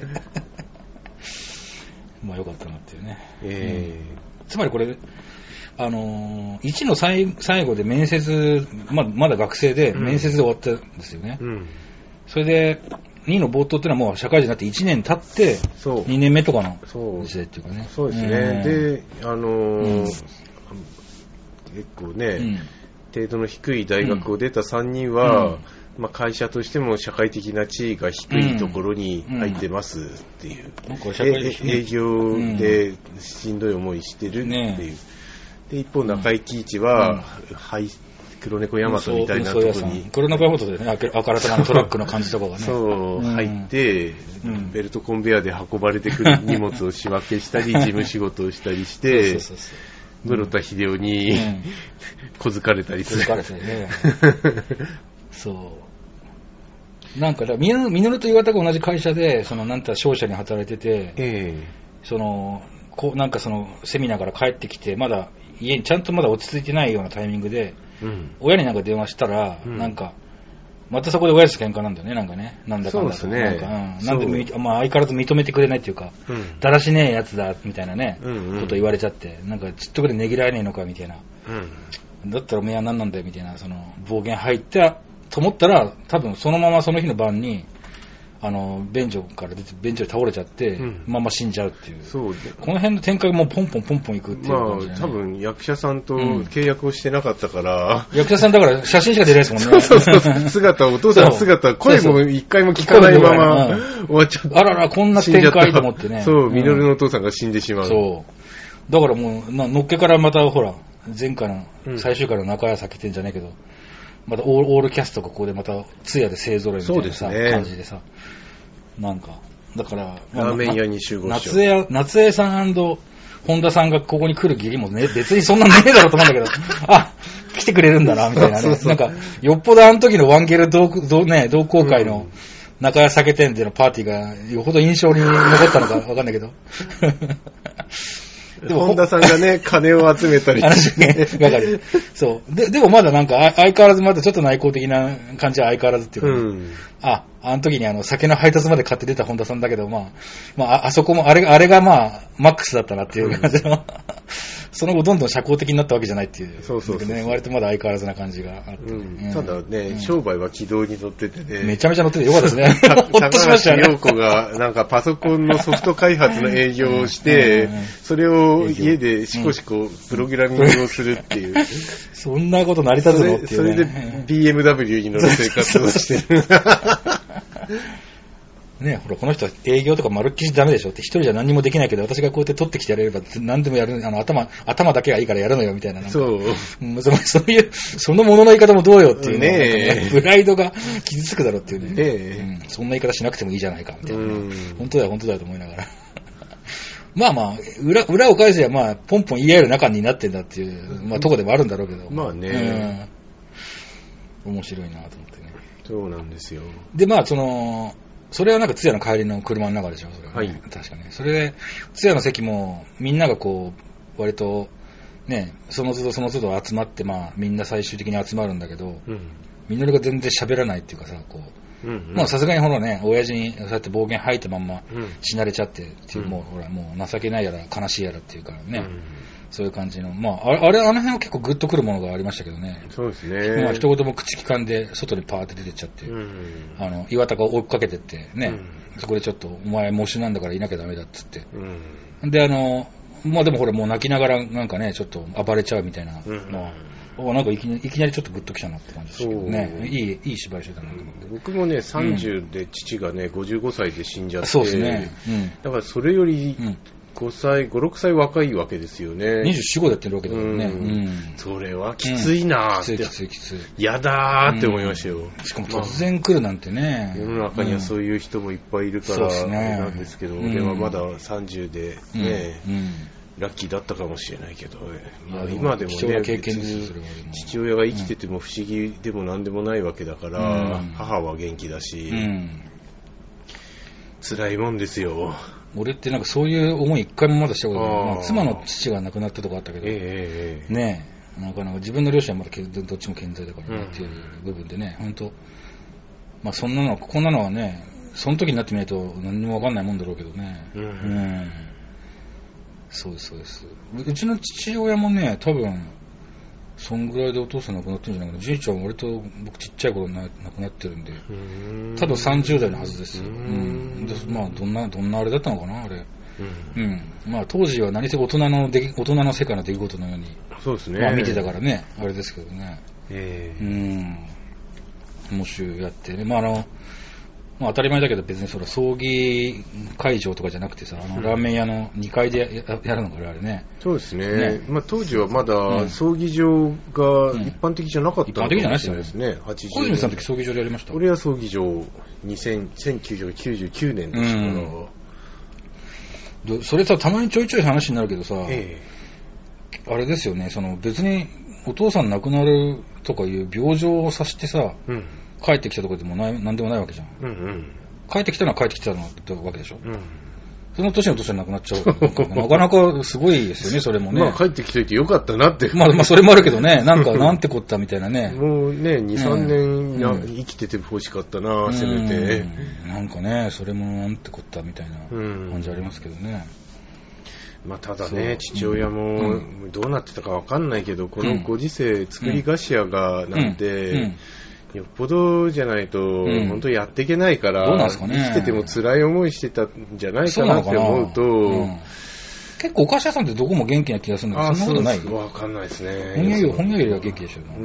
まあよかったなっていうね。えー、つまりこれ、あのー、いちの最, 最後で面接、まあ、まだ学生で面接で終わったんですよね。うん、それで、にの冒頭っていうのはもう社会人になっていちねん経って、にねんめとかの時代っていうかね。 そうですね。うん、で、あのーうん、結構ね、うん、程度の低い大学を出たさんにんは、うんまあ、会社としても社会的な地位が低いところに入ってますっていう。うんうん、営業でしんどい思いしてるっていう。ね、で一方、中井貴一は、うん、はい、黒猫ヤマトみたいなところに。 黒猫ヤマトでね、あからさまのトラックの感じとかがね。 そう、うん、入って、うん、ベルトコンベヤーで運ばれてくる荷物を仕分けしたり、事務仕事をしたりして、そうそうそうそう室田秀夫に、うん、小づかれたりする。小づかれてね。 そう。なんか、ミノルと岩田が同じ会社で、その、なんた商社に働いてて、えー、その、こう、なんかその、セミナーから帰ってきて、まだ、家にちゃんとまだ落ち着いてないようなタイミングで、うん、親になんか電話したら、うん、なんか、またそこで親と喧嘩なんだよね、なんかね。なんだかんだと。そうですね。なんか、うん。なんで、まあ、相変わらず認めてくれないっていうか、うん、だらしねえやつだ、みたいなね、うんうん、こと言われちゃって、なんか、ちっとくでねぎらえねえのか、みたいな。うん、だったらおめえは何なんだよ、みたいな、その、暴言入って、と思ったら、多分そのままその日の晩に、あの、便所から出て、便所で倒れちゃって、うん、まま死んじゃうっていう。そうで。この辺の展開がもうポンポンポンポンいくっていう感じ、ね。 まあ、多分役者さんと契約をしてなかったから。 うん、役者さんだから写真しか出ないですもんね。 そうそうそう。姿、お父さんの姿、声も一回も聞かないまま終わっちゃった。 あらら、こんな展開と思ってね。 そう、ミノルのお父さんが死んでしまう。 そう。だからもう、のっけからまたほら、前回の最終回の中屋咲てんじゃねえけど、またオール、オールキャストがここでまた通夜で勢ぞろいみたいなさ、ね、感じでさ、なんか、だから、 ラーメン屋に集合し夏江、夏江さん&本田さんがここに来る義理もね、別にそんなねえだろうと思うんだけど、あ、来てくれるんだな、みたいなね。そうそうなんか、よっぽどあの時のワンゲル同、同ね、同好会の中屋酒店でのパーティーがよほど印象に残ったのかわかんないけど。 でも本田さんがね、金を集めたりして、ね。 わかる。そう。で、でもまだなんか、相変わらずまだちょっと内向的な感じは相変わらずっていうか、ね、うん、あ、あの時にあの、酒の配達まで買って出た本田さんだけど、まあ、まあ、あそこも、あれが、あれがまあ、マックスだったなっていう感じの、うん、その後どんどん社交的になったわけじゃないっていう。そうそうそうそう、ね。割とまだ相変わらずな感じがあって、ねうん。ただね、うん、商売は軌道に乗っててね。 めちゃめちゃ乗っててよかったですね。ほっとしましたよね。 高橋陽子がなんかパソコンのソフト開発の営業をして、それを家でしこしこプログラミングをするっていう。 そんなこと成り立つのっていう、ね。 それで ビーエムダブリュー に乗る生活をしてる。 ね、ほら、この人は営業とか丸っきりダメでしょって、一人じゃ何もできないけど、私がこうやって取ってきてやれれば何でもやる、あの、頭、頭だけがいいからやるのよ、みたいな。 そう。 うん、そういう、そのものの言い方もどうよっていうね。ねプライドが傷つくだろうっていうね。ねうん。そんな言い方しなくてもいいじゃないか、みたいな、ね。本当だよ、本当だよと思いながら。まあまあ、裏、裏を返せばまあ、ポンポン言い合える仲になってんだっていう、まあ、とこでもあるんだろうけど。 まあね。 うん。面白いなと思ってね。 そうなんですよ。 で、まあ、その、それはなんか通夜の帰りの車の中でしょ、それは、ね。はい。確かね。それで、通夜の席も、みんながこう、割と、ね、その都度その都度集まって、まあ、みんな最終的に集まるんだけど、うん、みのりが全然喋らないっていうかさ、こう、うんうん、まあさすがにほらね、親父にそうやって暴言吐いたまんま死なれちゃってっていう、うん、もうほら、もう情けないやら悲しいやらっていうからね、うん、そういう感じの、まあ、あれ、あの辺は結構グッとくるものがありましたけどね。 そうですね。 まあ、一言も口聞かんで、外にパーって出てっちゃって、うん、あの、岩田が追いかけてってね、うん、そこでちょっと、お前喪主なんだからいなきゃダメだっつって。うん、で、あの、まあでもほら、もう泣きながらなんかね、ちょっと暴れちゃうみたいなのは、うん、なんかいきなり、いきなりちょっとグッときたなって感じですけどね。いい、いい芝居してたなと思って。 僕もね、さんじゅうで父がね、ごじゅうごさいで死んじゃって、 そうですね。 うん、だからそれより、ごさい、ご、ろくさい若いわけですよね。 にじゅうよん、ごでやってるわけだからね。うんうん、それはきついなーって。 きついきついきつい。 やだーって思いましたよ。 しかも突然来るなんてね。 世の中にはそういう人もいっぱいいるから、なんですけど、俺はまださんじゅうでね、 ラッキーだったかもしれないけど、まあ、今でもね、 貴重な経験ですよ、 父親が生きてても不思議でも何でもないわけだから、うん、母は元気だし、うん、辛いもんですよ。 俺ってなんかそういう思い一回もまだしたことない。まあ、妻の父が亡くなったとこあったけど、えー、ねえ、なんかなんか自分の両親はまだどっちも健在だからね、うん、っていう部分でね、本当、まあそんなの、こんなのはね、その時になってみないと何にも分かんないもんだろうけどね。うん。うん、そうです、そうです。うちの父親もね、多分、そんぐらいでお父さん亡くなってるんじゃないかな。じいちゃんは割と僕ちっちゃい頃に亡くなってるんで、ん多分さんじゅう代のはずですよ。うん。でまあ、どんな、どんなあれだったのかな、あれ。うん。うん、まあ、当時は何せ大人の出来、大人の世界の出来事のように、 そうですね。 まあ、見てたからね、あれですけどね。えー、うん。もしやってね、まあ、あの、まあ、当たり前だけど別にそれ葬儀会場とかじゃなくてさ、あのラーメン屋のにかいで や, やるのかあれね。 そうですね。ね、まあ、当時はまだ葬儀場が一般的じゃなかったのかもしれないですね。はちじゅうねん。 小泉さんの時葬儀場でやりました？ 俺は葬儀場せんきゅうひゃくきゅうじゅうきゅうねんでしたから。 うん、それさ、たまにちょいちょい話になるけどさ、ええ、あれですよね、その別にお父さん亡くなるとかいう病状を察してさ、うん、帰ってきたところでもない何でもないわけじゃん、うんうん、帰ってきたのは帰ってきたのってわけでしょ、うん、その年の年は亡くなっちゃうなかなかすごいですよね、それもね。 まあ帰ってきていてよかったなってまあまあそれもあるけどね、なんかなんてこったみたいなねもうね に,さん 年、うん、生きててほしかったな、うん、せめて、 うん、なんかねそれもなんてこったみたいな感じありますけどね、 うん、まあ、ただね父親もどうなってたかわかんないけど、うん、このご時世作り菓子屋がなんて、うんうんよっぽどじゃないと、うん、本当やっていけないから、どうなんですかね、生きてても辛い思いしてたんじゃないかなって思うと、うん、 結構お菓子屋さんってどこも元気な気がするんだけど、そんなことない？ わかんないですね。 本屋より本屋よりは元気でしょうね。うん。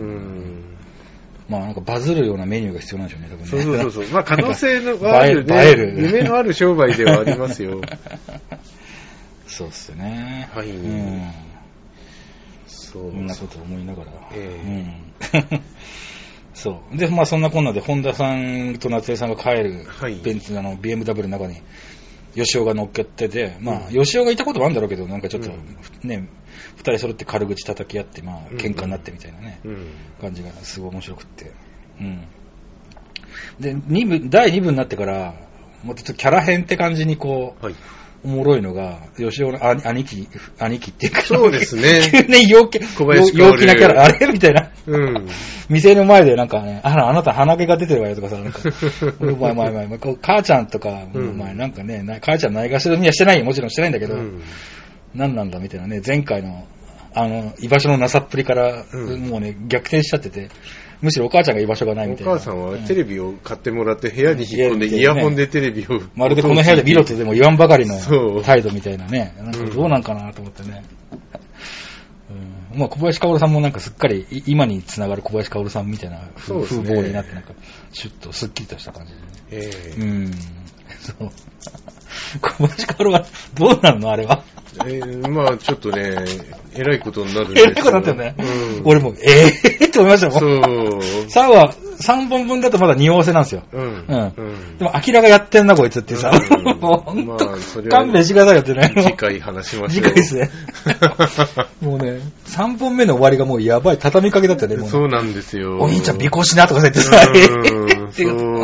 まあなんかバズるようなメニューが必要なんでしょうね、多分ね。 そうそうそう。まあ可能性のあるね、映える夢のある商売ではありますよ。 そうっすよね。 はい。うん。 そう。そんなこと思いながら。ええー。うん。そう。で、まあそんなこんなで、本田さんと夏江さんが帰る、ベンツ、あの、ビーエムダブリュー の中に、吉尾が乗っけてて、まあ、うん、吉尾がいたこともあるんだろうけど、なんかちょっと、ね、うん、二人揃って軽口叩き合って、まあ、喧嘩になってみたいなね、うん、感じがすごい面白くって。うん。で、二部、だいに部になってから、もうちょっとキャラ編って感じにこう、はい、おもろいのが、吉尾の兄兄貴、兄貴っていうか、 そうですね。 急に陽気、陽気なキャラ、あれみたいな。うん。店の前でなんかね、あら、あなた鼻毛が出てるわよとかさ、なんか、お前、お前、お前、母ちゃんとか、うん、お前なんかね、母ちゃんないがしろにはしてないよ、もちろんしてないんだけど、うん、何なんだみたいなね、前回の、あの、居場所のなさっぷりから、うん、もうね、逆転しちゃってて、むしろお母ちゃんが居場所がないみたいな。 お母さんはテレビを買ってもらって部屋に引っ込んでイヤホンでテレビを、ね、 まるでこの部屋で見ろとでも言わんばかりの態度みたいなね。なんかどうなんかなと思ってね。うん、まあ小林薫さんもなんかすっかり今につながる小林薫さんみたいな風貌になってなんかシュッとスッキリとした感じでね。えー、うん。そう。小林薫はどうなるのあれは。 えー、まあちょっとね、えらいことになるんですよ。 えらいことになってるね。うん、俺も、えーって思いましたよ。そう。さんは、さんぼんぶんだとまだ匂わせなんですよ。うん。うん。でも、アキラがやってんな、こいつってさ。うん、もう、ほんと、まあ、勘弁してくださいよってね。 次回話しましょう。 次回ですね。もうね、さんぼんめの終わりがもうやばい、畳みかけだったね、もう、ね。 そうなんですよ。 お兄ちゃん尾行しなとか言ってさ、えーっていう。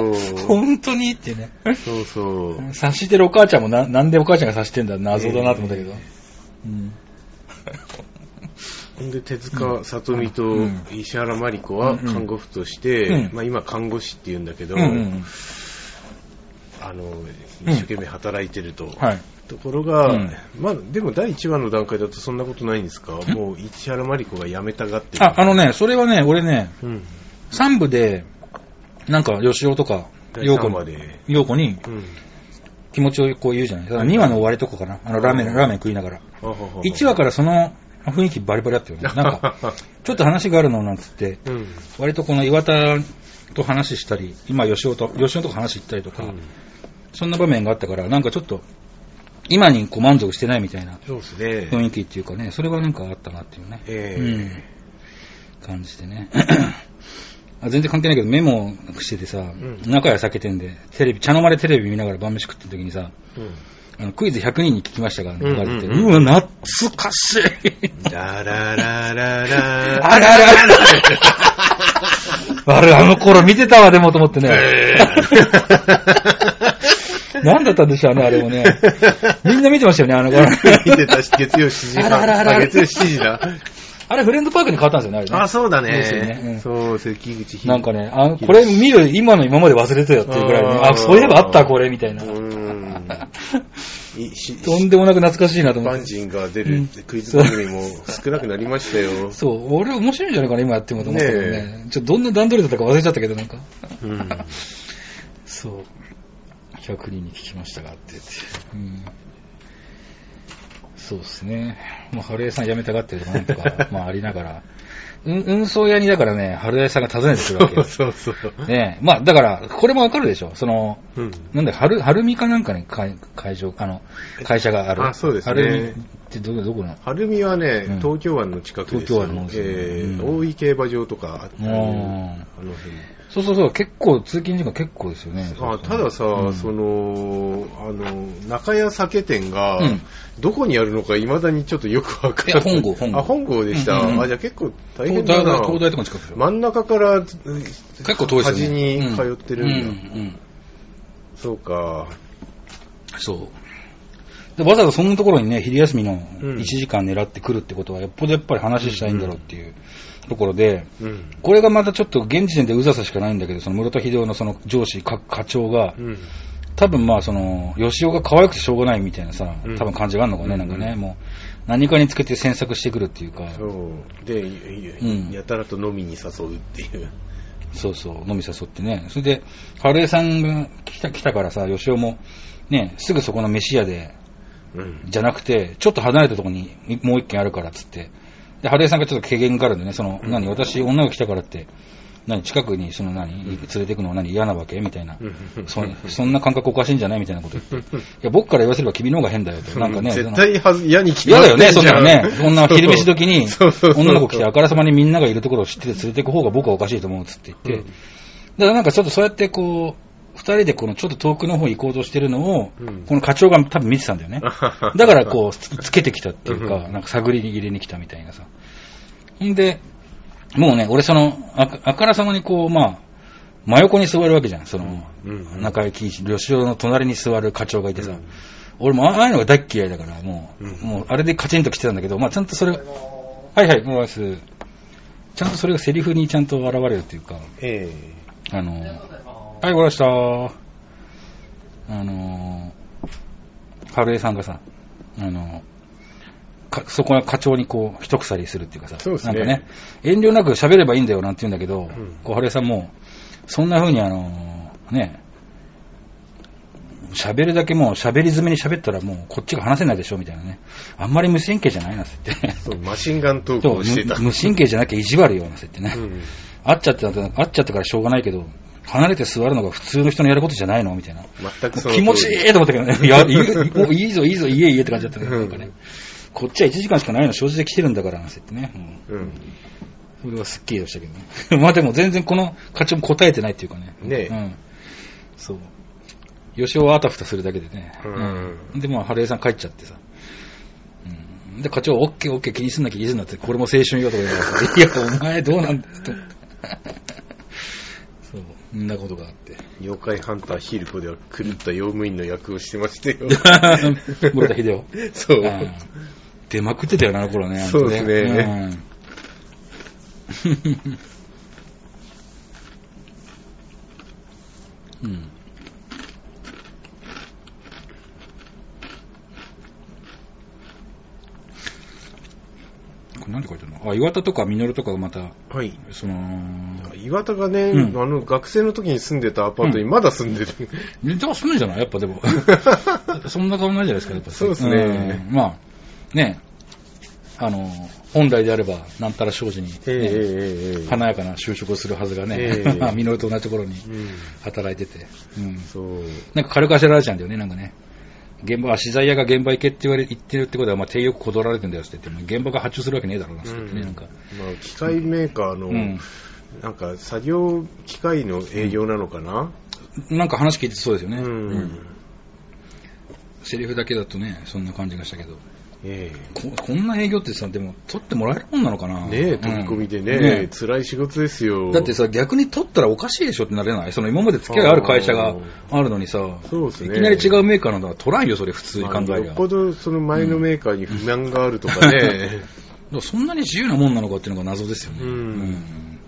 本当にってね。 そうそう。 察してるお母ちゃんもな、なんでお母ちゃんが察してんだ、謎だなと思ったけど。えーうんほんで手塚里美と石原真理子は看護婦として、うんまあ、今看護師って言うんだけど、うんうん、あの一生懸命働いてると、うんはい、ところが、うんまあ、でもだいいちわの段階だとそんなことないんですか？もう石原真理子が辞めたがってる。 あ、あのね、それはね、俺ね、うん、さん部でなんか吉尾とか陽子に、うん、気持ちをこう言うじゃない。だからにわの終わりとかかな。あのラーメン、ラーメン食いながら。いちわからその雰囲気バリバリだったよね。なんか、ちょっと話があるのなんつって、うん、割とこの岩田と話したり、今吉尾と、吉尾とか話したりとか、うん、そんな場面があったから、なんかちょっと、今にこう満足してないみたいな雰囲気っていうかね、それがなんかあったなっていうね。えーうん、感じでね。 全然関係ないけどメモしててさ、うん、中屋酒店でテレビ茶の間でテレビ見ながら晩飯食ってる時にさ、うん、あのクイズひゃくにんに聞きましたが流れて、うんうんうん、うわ懐かしいラララララあらららあれあの頃見てたわでもと思ってね、えー、何だったんでしょうねあれもねみんな見てましたよねあの頃見てたし月曜しちじかんあらららら月曜しちじだあれフレンドパークに変わったんですよね、あれね。 あ、そうだね。 ですよね。 うん、そう、関口ひなんかね、あこれ見る、今の今まで忘れてたよっていうぐらいね、あ、そういえばあったこれ、みたいな。うんとんでもなく懐かしいなと思って。 バンジンが出るクイズ番組も少なくなりましたよ。 そう、俺面白いんじゃないかな、今やってもと思ったけどね。ねちょっとどんな段取りだったか忘れちゃったけど、なんか。うん、そう。ひゃくにんに聞きましたがって言って。うんそうですね。もう春江さん辞めたがってるとかなんとか、まあありながら。うん、運送屋にだからね、春江さんが訪ねてくるわけよ。 そうそうそう。 ねまあだから、これもわかるでしょ。その、うん、なんだ春、春見かなんかに会会場、あの、会社がある。 あ、そうですね。 春見ってどこ、どこなの？ 春見はね、うん、東京湾の近くです。 東京湾の、 えーうん、大井競馬場とかあったり、あの辺。 そうそうそう、結構、通勤時間結構ですよね。 あたださ、うん、その、あの、中屋酒店が、うん、どこにあるのか未だにちょっとよくわからない。 本郷、本郷。 あ、本郷でした。うんうん、あ、じゃあ結構大変だな。 東大とか近く真ん中から、 結構遠いですね。 端に通ってるんだ。うんうんうん、そうか。 そう。でわざわざそんなところにね、昼休みのいちじかん狙ってくるってことは、よっぽどやっぱり話したいんだろうっていう。うんうんところで、うん、これがまたちょっと現時点でうざさしかないんだけど、その室田秀夫のその上司、課長が、うん、多分まあその、吉尾が可愛くてしょうがないみたいなさ、うん、多分感じがあるのかね、うん、なんかね、もう、何かにつけて詮索してくるっていうか。 そう。で、うん、やたらと飲みに誘うっていう。 そうそう、飲み誘ってね。それで、春江さんが来た、来たからさ、吉尾も、ね、すぐそこの飯屋で、うん、じゃなくて、ちょっと離れたところにもう一軒あるからっつって、で、春江さんがちょっと軽減があるんでね、その、うん、何、私、女が来たからって、何、近くに、その何、連れてくのは何、嫌なわけみたいな、うん、そ。そんな感覚おかしいんじゃないみたいなこと言って。いや、僕から言わせれば君の方が変だよと。なんかね。 絶対は嫌に決まってるじゃん。嫌だよね、そんなのね。そんな昼飯時に、女の子来てあからさまにみんながいるところを知ってて連れてく方が僕はおかしいと思うっつって言って。うん、だからなんかちょっとそうやってこう、二人でこのちょっと遠くの方行こうとしてるのを、うん、この課長が多分見てたんだよね。だからこう、つけてきたっていうか、なんか探り入れに来たみたいなさ。んで、もうね、俺その、あ, あからさまにこう、まあ、真横に座るわけじゃん。その、うんうん、中井貴一、吉尾の隣に座る課長がいてさ、うん、俺もああいうのが大っ嫌いだから、もう、うん、もうあれでカチンと来てたんだけど、まあちゃんとそれ、はいはい、もうちゃんとそれがセリフにちゃんと現れるっていうか、えー、あの、はい、ごらしたー。あの、春江さんがさ、あの、そこは課長にこう一鎖するっていうかさ、 そうですね、 なんかね、遠慮なく喋ればいいんだよなんて言うんだけど、うん、こう春江さんもそんな風にあのね、喋るだけもう喋り詰めに喋ったらもうこっちが話せないでしょみたいなね、あんまり無神経じゃないなって言って、 そうマシンガントークをしてた、 無神経じゃなきゃ意地悪よなんて言ってね、うん、会っちゃって会っちゃってからしょうがないけど。離れて座るのが普通の人のやることじゃないのみたいな。 全くそう。 気持ちいいと思ったけどね。いや、いい、もういいぞ、いいぞ、家、家って感じだったね。なんかね。こっちはいちじかんしかないの、正直来てるんだから、なんて言ってね。うん。うん、それはすっきりとしたけどね。まあでも全然この課長も答えてないっていうかね。 ねえ。うん。 そう。吉尾はあたふたするだけでね。うん。うん、で、まあ、春江さん帰っちゃってさ。うん。で、課長、オッケーオッケー気にすんな気にすんなって、これも青春よとか言うから、いや、お前どうなんだと。そう、そんなことがあって。 妖怪ハンターヒルコでは狂った用務員の役をしてましたよ。 森田秀夫。 そう。 出まくってたよな、あの頃ね。 そうですね。 うん。うん何て書いてるの？あ、岩田とか実とかがまた、 はい。 その、 岩田がね、うん、あの、学生の時に住んでたアパートにまだ住んでる。 めっちゃ住んでるじゃないやっぱでも。そんな変わんないじゃないですか、やっぱ。 そうですね。 うん、まあ、ね、あの、本来であれば、なんたら商事に、ね、えー、華やかな就職をするはずがね、えー、実と同じところに働いてて、うん。そう。なんか軽くあしられちゃうんだよね、なんかね。現場は資材屋が現場行けって言われ言ってるってことは、まあ、手よくこどられてるんだよって言っても、現場が発注するわけねえだろうなって、ね、うん、なんか。 まあ、機械メーカーのなんか作業機械の営業なのかな、 うん、なんか話聞いてそうですよね、うんうん、セリフだけだとねそんな感じがしたけど、えー、こ, こんな営業ってさでも取ってもらえるもんなのかなねえ飛び込みでね、うん、ね辛い仕事ですよ。 だってさ逆に取ったらおかしいでしょってなれない？その今まで付き合いある会社があるのにさ、そうですね、いきなり違うメーカーなんだから取らんよそれ普通に考えりゃ、まあ、よっぽどその前のメーカーに不満があるとかね、 うん、そんなに自由なもんなのかっていうのが謎ですよね。うん、うん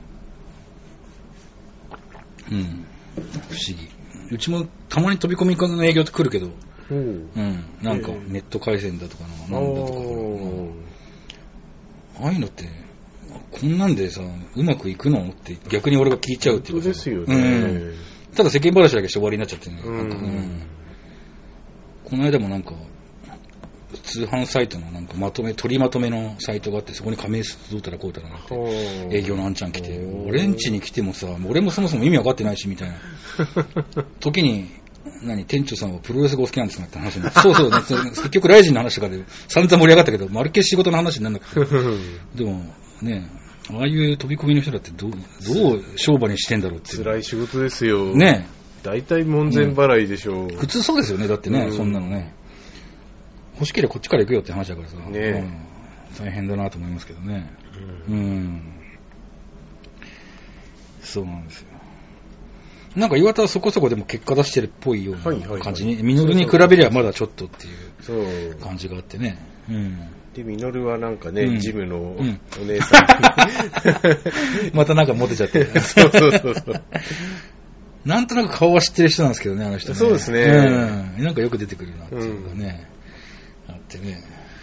うん、不思議。うちもたまに飛び込みの営業って来るけど、うん、うん、なんかネット回線だとかなんだとか、うん、ああいうのってこんなんでさうまくいくのって逆に俺が聞いちゃうっていうか、そうですよね、うん、ただ世間話だけして終わりになっちゃってね、うん、なんか、うん、この間もなんか通販サイトのなんかまとめ取りまとめのサイトがあってそこに加盟するどうたらこうたらなって営業のあんちゃん来て俺ん家に来てもさ俺もそもそも意味分かってないしみたいな時に何店長さんはプロレスがお好きなんですかって話になってそうそう結局ライジンの話とかで散々盛り上がったけどまるっきり仕事の話にならなくてでもねああいう飛び込みの人だってどう、どう商売にしてんだろうって辛い仕事ですよね。 大体門前払いでしょう、うん、 普通そうですよねだってね、うん、そんなのね欲しければこっちから行くよって話だからさ、ねうん、大変だなと思いますけどね、うん、うん、そうなんですよ。なんか岩田はそこそこでも結果出してるっぽいような感じに、はいはいはい、ミノルに比べりゃまだちょっとっていう感じがあってね、うん、 でミノルはなんかね、うん、ジムのお姉さん、 うん、またなんかモテちゃってそうそうそうそうなんとなく顔は知ってる人なんですけどねあの人ね。 そうですね、 うん、なんかよく出てくるなっていうかね、うん、あってね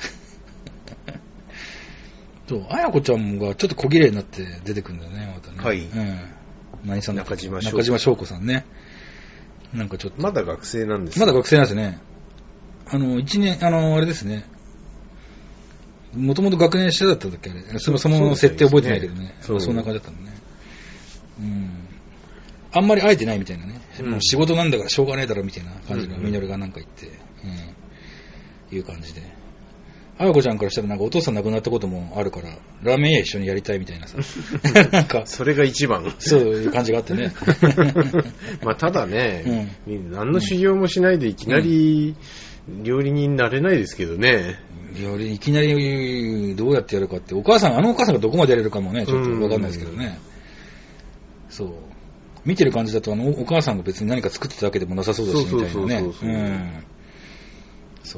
そう、あやこちゃんがちょっと小綺麗になって出てくるんだよねまたね。はい、うん何さん中島翔子中島翔子さんね。なんかちょっとまだ学生なんですまだ学生なんですね。あの一年あのあれですね。もともと学年下だったんだっけあれ。そのその設定覚えてないけどね。そうそんな感じだったのね。うん。あんまり会えてないみたいなね。うん、もう仕事なんだからしょうがねえだろみたいな感じのミノルがなんか言って、うん、いう感じで。あやこちゃんからしたらなんかお父さん亡くなったこともあるからラーメン屋一緒にやりたいみたいなさなんかそれが一番そういう感じがあってねまあただね、うん、何の修行もしないでいきなり料理人になれないですけどね、 うん、料理いきなりどうやってやるかってお母さんあのお母さんがどこまでやれるかもねちょっと分かんないですけどね、うん、そう見てる感じだとあのお母さんが別に何か作ってたわけでもなさそうだしみたいなねそう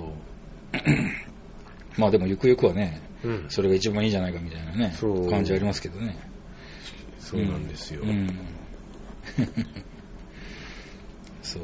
まあでもゆくゆくはね、うん、それが一番いいんじゃないかみたいなね感じはありますけどね。 そうなんですよ。うんうん、 そう。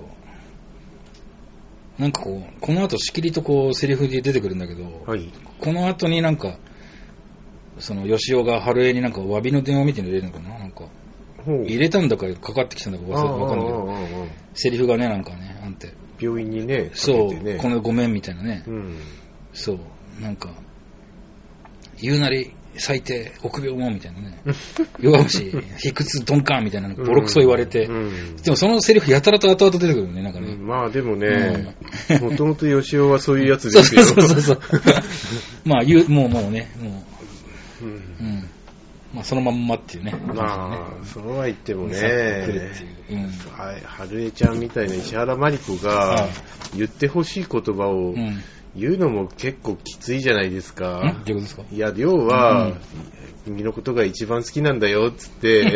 なんかこうこの後しきりとこうセリフで出てくるんだけど、はい、この後になんかその吉尾が春江になんか詫びの電話みたいなの入れるのかななんか入れたんだかかかってきたんだかわかんないけどセリフがねなんかねあんて病院にねそうこのごめんみたいなね、うん、そうなんか言うなり最低臆病もんみたいなね弱虫卑屈鈍感みたいなのボロクソ言われて、うんうん、でもそのセリフやたらと後々出てくるよねなんかね、うん、 まあでもねもともと吉尾はそういうやつですよそうそうそうそうまあ言うもうもうねもう、うんうんまあ、そのまんまっていうねまあ、ね、そうは言ってもね、うん、春江ちゃんみたいな石原まり子が言ってほしい言葉を、うん言うのも結構きついじゃないですか。 どういうことですか？ いや、要は、うん、君のことが一番好きなんだよっつって、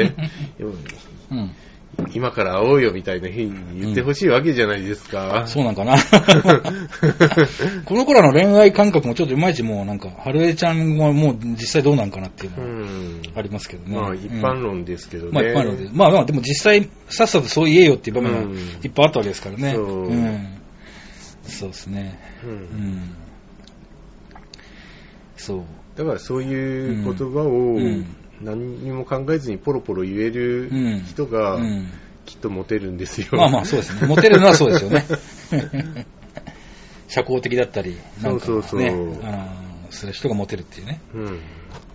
うん、今から会おうよみたいな日に言ってほしいわけじゃないですか。 うん、そうなんかな。この頃の恋愛感覚もちょっといまいちもうなんか、春江ちゃんはもう実際どうなんかなっていうのはありますけどね。うん、 まあ一般論ですけどね。 まあ一般論で。まあまあでも実際さっさとそう言えよっていう場面がいっぱいあったわけですからね。そう。うんそうですね、うんうん、そうだからそういう言葉を何にも考えずにポロポロ言える人がきっとモテるんですよ、 うんうん、まあまあそうですねモテるのはそうですよね社交的だったりなんか、ね、そうそうそうあそういう人がモテるっていうね、うんうん、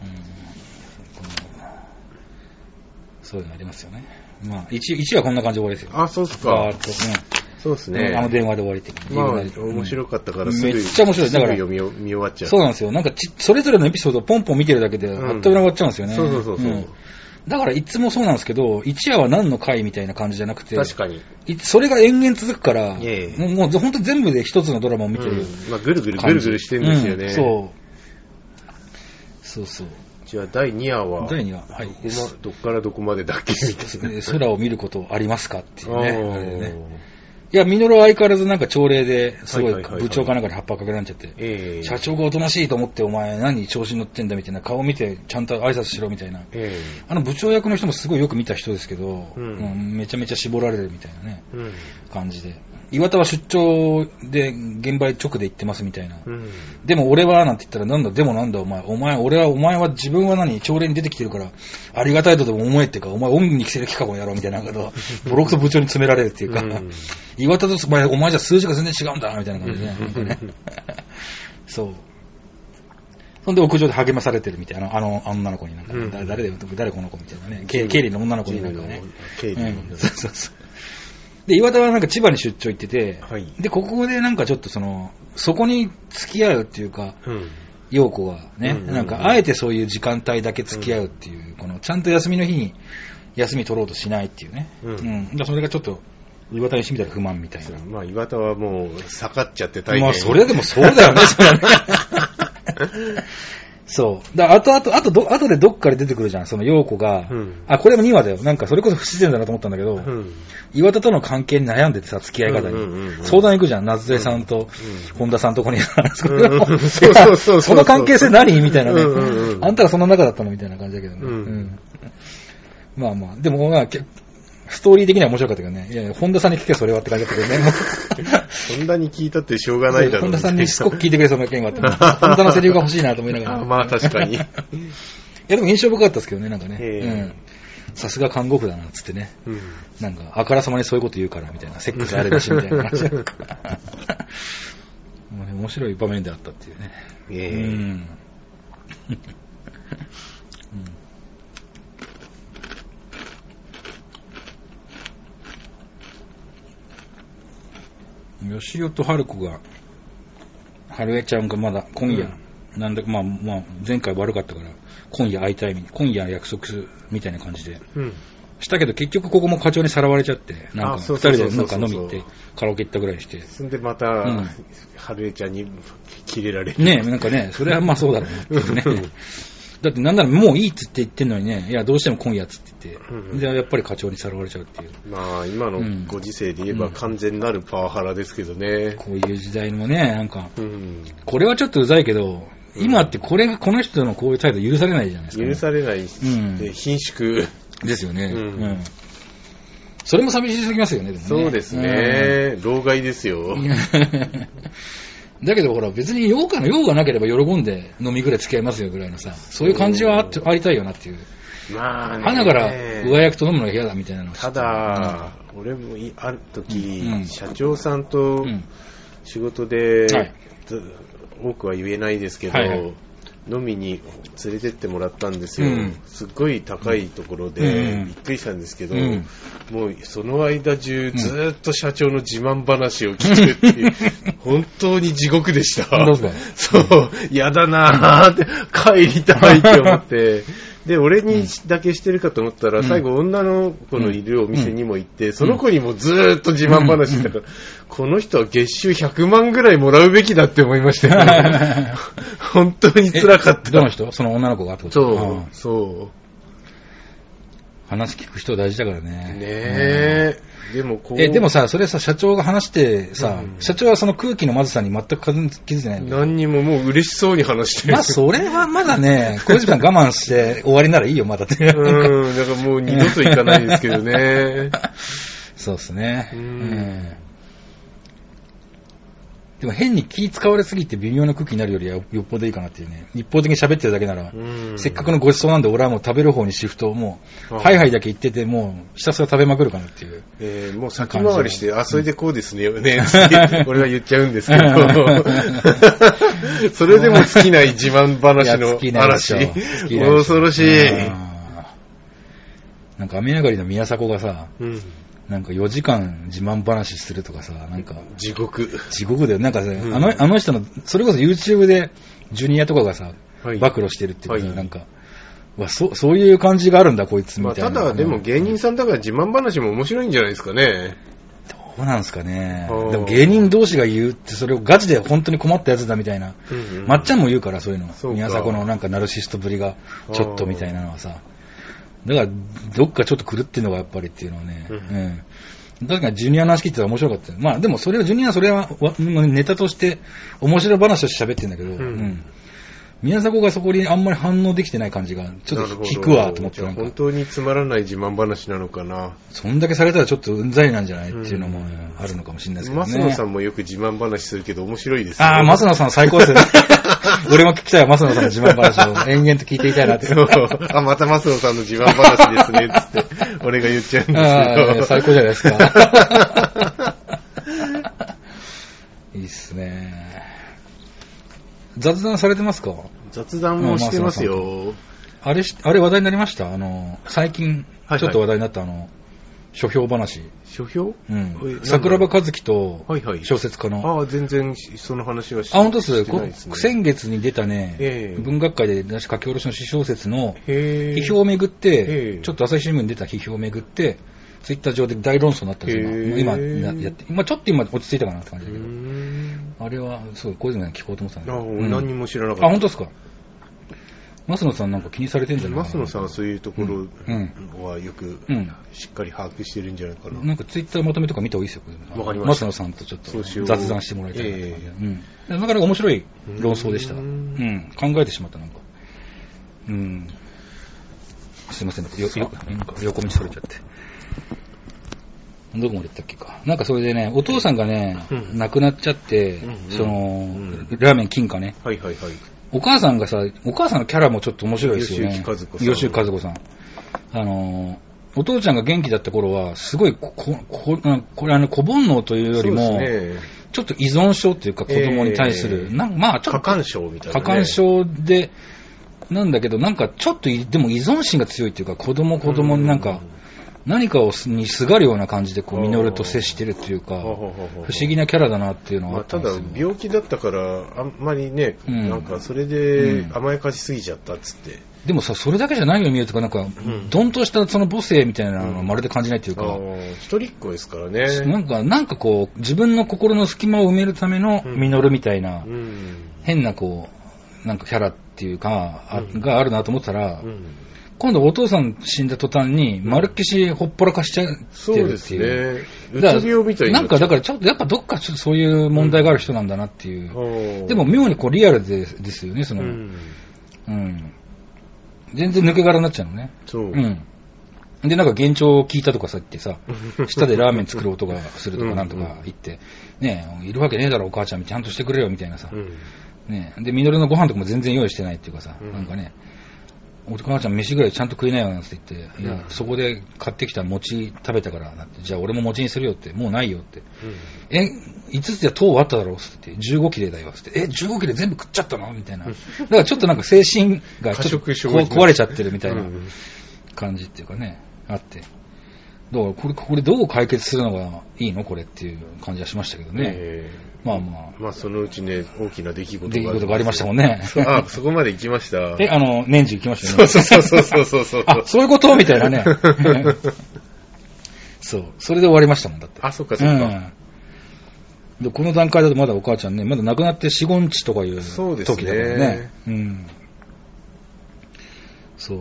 そういうのありますよね。まあ 1, いちはこんな感じで終わりですよ。 あそうっすかバーッと、ねそうですね。 あの電話で終わりって。 まあ、面白かったからすぐ、 めっちゃ面白い。だからすぐ読み、見終わっちゃう。 そうなんですよ。なんかち、それぞれのエピソードをポンポン見てるだけで、あっという間に終わっちゃうんですよね。 そうそうそうそう、うん。 だからいつもそうなんですけど、一夜は何の回みたいな感じじゃなくて、 確かに。 それが延々続くから、 いえいえもう、もう本当に全部で一つのドラマを見てる、うん。 まあ、ぐるぐるぐるぐるしてるんですよね。 うん、そう。そうそう。 じゃあ、だいにわは、 だいにわ、はい。 どこま、どっからどこまでだっけみたいな。 空を見ることありますかっていうね。あれねいや、ミノルは相変わらずなんか朝礼ですごい部長かなんかで葉っぱかけられちゃって、えー、社長がおとなしいと思ってお前何調子に乗ってんだみたいな顔見てちゃんと挨拶しろみたいな、えー、あの部長役の人もすごいよく見た人ですけど、うんうん、めちゃめちゃ絞られるみたいなね、うん、感じで。岩田は出張で現場直で行ってますみたいな、うん、でも俺はなんて言ったらなんだでもなんだお前お前俺はお前は自分は何朝礼に出てきてるからありがたいとでも思えっていうかお前恩義に着せる気かもやろうみたいなことボロクソ部長に詰められるっていうか、うん、岩田とお前お前じゃ数字が全然違うんだみたいな感じで、ね、そうそんで屋上で励まされてるみたいなあの女の子になんか、うん、誰誰誰この子みたいなね経理の女の子になんかね経理の、うん、そうそうそうで、岩田はなんか千葉に出張行ってて、はい、で、ここでなんかちょっとその、そこに付き合うっていうか、うん、陽子がね、うんうんうん、なんかあえてそういう時間帯だけ付き合うっていう、うん、この、ちゃんと休みの日に休み取ろうとしないっていうね。うん。うん、だそれがちょっと、岩田にしてみたら不満みたいな。 まあ、岩田はもう、下がっちゃって大変。 まあ、それでもそうだよね、それね。そう。だから、あとあと、あとど、あとでどっかで出てくるじゃん、その陽子が。うん、あ、これもにわだよ。なんか、それこそ不自然だなと思ったんだけど、うん、岩田との関係に悩んでてさ、付き合い方に。うんうんうんうん、相談行くじゃん、夏江さんと、本田さんとこに。そうそうそう。その関係性何みたいなね、うんうんうん。あんたがその中だったのみたいな感じだけどね。うんうん、まあまあ、でも、まあ、ストーリー的には面白かったけどね。いやいや、本田さんに聞けそれはって感じだったけどね。 本田に聞いたってしょうがないだろう、ね。 本田さんにしつこく聞いてくれそうな件があって、本田のセリフが欲しいなと思いながら。 まあ確かに。いやでも印象深かったですけどね、なんかね。うん。さすが看護婦だな、つってね。うん、なんか、あからさまにそういうこと言うから、みたいな。セックスあれだし、みたいな話。もうね、面白い場面であったっていうね。えー、うん。うん吉尾と春子が、春江ちゃんがまだ今夜、うん、なんだかまあまあ前回悪かったから今夜会いたいみ今夜約束するみたいな感じで、うん、したけど結局ここも課長にさらわれちゃってなんか二人でなんか飲み行ってカラオケ行ったぐらいして、 そんでまた、うん、春江ちゃんにキレられるねえなんかねそれはまあそうだろうね。だってなんならもういいっつって言ってんのにね、いやどうしても今夜っつって言って、うん、でやっぱり課長にさらわれちゃうっていう。 まあ今のご時世で言えば完全なるパワハラですけどね。うん、 こういう時代もね、なんか、うん、これはちょっとうざいけど、今ってこれがこの人のこういう態度許されないじゃないですか、ね。 許されないし、うん、で貧縮ですよね。うんうん、それも寂しすぎますよね。でもねそうですね、うん。老害ですよ。 だけどほら別に用がの用がなければ喜んで飲みぐらい付き合いますよぐらいのさ、そういう感じはあって、ありたいよなっていう。まあね。花から上役と飲むのが嫌だみたいなの。 ただ、うん、俺もある時、うん、社長さんと仕事で、うんはい、多くは言えないですけど、はいはい、飲みに連れてってもらったんですよ。うん、すっごい高いところで、うん、びっくりしたんですけど、うん、もうその間中ずっと社長の自慢話を聞くっていう、うん、本当に地獄でした。 どうですか？ そう、嫌だなーって帰りたいって思って。で、俺にだけしてるかと思ったら、うん、最後女の子のいるお店にも行って、うん、その子にもずーっと自慢話してたから、うん、この人は月収ひゃくまんぐらいもらうべきだって思いましたよね。本当に辛かった。 どの人？その女の子がってこと？ そう、そう。 話聞く人大事だからね。 ねえ。うん、でもこう。 え、でもさ、それさ、社長が話してさ、うん、社長はその空気のまずさに全く気づいてない。 何にももう嬉しそうに話してる。 まあ、それはまだね、小泉さん我慢して終わりならいいよ、まだって。 うん、だからもう二度と行かないですけどね。 そうですね。うん。でも変に気使われすぎて微妙な空気になるよりはよっぽどいいかなっていうね。一方的に喋ってるだけなら、せっかくのごちそうなんで俺はもう食べる方にシフトをもう、ハイハイだけ言ってて、もうひたすら食べまくるかなっていう。 えー、もう先回りして、あ、それでこうですね、うん、ね俺は言っちゃうんですけど、それでも尽きない自慢話の嵐。恐ろしい。 なんか雨上がりの宮迫がさ、うんなんかよじかん自慢話するとかさ、なんか。 地獄。 地獄だよ。なんかね、うん、あの、あの人の、それこそ YouTube でジュニアとかがさ、はい、暴露してるっていうか、はい、なんか、 わ、そ、そういう感じがあるんだ、こいつみたいな、 まあ。ただ、でも芸人さんだから自慢話も面白いんじゃないですかね。 どうなんですかね。でも芸人同士が言うって、それをガチで本当に困ったやつだみたいな。うんうん、まっちゃんも言うから、そういうの。宮迫のなんかナルシストぶりが、ちょっとみたいなのはさ。だから、どっかちょっと狂ってんのがやっぱりっていうのはね。うん、うん、確かにジュニアの話聞いてたら面白かったよ。まあでもそれは、ジュニアはそれはネタとして面白い話として喋ってんだけど、うん、うん宮迫がそこにあんまり反応できてない感じが、ちょっと引くわと思って。 なんか本当につまらない自慢話なのかな。 そんだけされたらちょっとうんざりなんじゃないっていうのもあるのかもしれないですけどね。 増野さんもよく自慢話するけど面白いですね。 ああ、増野さん最高ですよね。俺も聞きたいわ、増野さんの自慢話を延々と聞いていたいなって。 あ、また増野さんの自慢話ですね、つって、俺が言っちゃうんですけど。 ああ、最高じゃないですか。いいっすね。雑談されてますか？ 雑談もしてますよ。 あれ、あれ話題になりました？あの、最近、ちょっと話題になったあの、書評話。 書評？ うん。桜庭和樹と、小説家の。 はいはい、ああ、全然その話はしてないですね。あ、本当ですね。先月に出たね、えー、文学界で出し書き下ろしの詩小説の批評をめぐって、ちょっと朝日新聞に出た批評をめぐって、ツイッター上で大論争になったんですよ。今、今やって、今ちょっと今落ち着いたかなって感じだけど。あれは、そう、小泉さん聞こうと思ってたんだけど。 あ、うん、何にも知らなかった。 あ、本当ですか。増野さんなんか気にされてんじゃないかな。 増野さんはそういうところはよくしっかり把握してるんじゃないかな。 うん、なんかツイッターまとめとか見た方がいいですよ。 わかりました。 増野さんとちょっと雑談してもらいたいな、えーうん。なかなか面白い論争でした。うんうん、考えてしまったなんか。うん。すいません、よよ横道それちゃって。どこまで行ったっけか。なんかそれでね、お父さんがね、うん、亡くなっちゃって、うんうん、その、うん、ラーメン金貨ね。 はいはいはい。 お母さんがさ、お母さんのキャラもちょっと面白いですよね。 吉行和子さん。 吉行和子さん。あの、お父ちゃんが元気だった頃は、すごいこ、こ、ここれあの、小煩悩というよりも、ね、ちょっと依存症っていうか子供に対する、えー、なんまあちょっと。 過干渉みたいな、ね。 過干渉で、なんだけど、なんかちょっと、でも依存心が強いっていうか、子供子供になんか、何かをにすがるような感じでこう実と接してるっていうか不思議なキャラだなっていうのはあったんですよ、 まあ、ただ病気だったからあんまりね、うん、なんかそれで甘やかしすぎちゃったっつって、うん、 でもさそれだけじゃないように見えるとかなんか、うん、どんとしたその母性みたいなのはまるで感じないっていうか、うん、 一人っ子ですからね。 なんかなんかこう自分の心の隙間を埋めるための実みたいな、うん、変なこうなんかキャラっていうか、うん、があるなと思ったら、うん今度お父さん死んだ途端に、丸っきしほっぽらかしちゃってるっていう。そうですね。うつ病みたいな。 なんかだからちょっとやっぱどっかちょっとそういう問題がある人なんだなっていう。うん、でも妙にこうリアルでですよね、その、うん。うん。全然抜け殻になっちゃうのね。 そう。 うん。で、なんか幻聴を聞いたとかさってさ、下でラーメン作る音がするとかなんとか言って、ねえ、いるわけねえだろお母ちゃんちゃんとしてくれよみたいなさ。うん、ねえ。で、ミノルのご飯とかも全然用意してないっていうかさ、うん、なんかね、お母ちゃん飯ぐらいちゃんと食いなよなんて言って、うん、いや、そこで買ってきた餅食べたからなって、じゃあ俺も餅にするよって、もうないよって。うん、え、いつつで糖あっただろうって言って、じゅうご切れだよって。え、じゅうご切れ全部食っちゃったのみたいな。だからちょっとなんか精神がちょっと壊れちゃってるみたいな感じっていうかね、あって。だからこれ、これどう解決するのがいいのこれっていう感じはしましたけどね。えー、まあまあ。 まあそのうちね、大きな出来事が出来事がありましたもんね。 あ、そこまで行きました。 え、あの、年中行きましたね。 そうそうそうそうそうそう。 あ、そういうことみたいなね。そう。それで終わりましたもんだって。 あ、そっかそっか。 うんでこの段階だとまだお母ちゃんね、まだ亡くなって四五日とかいう時だからね。うねうん。そう。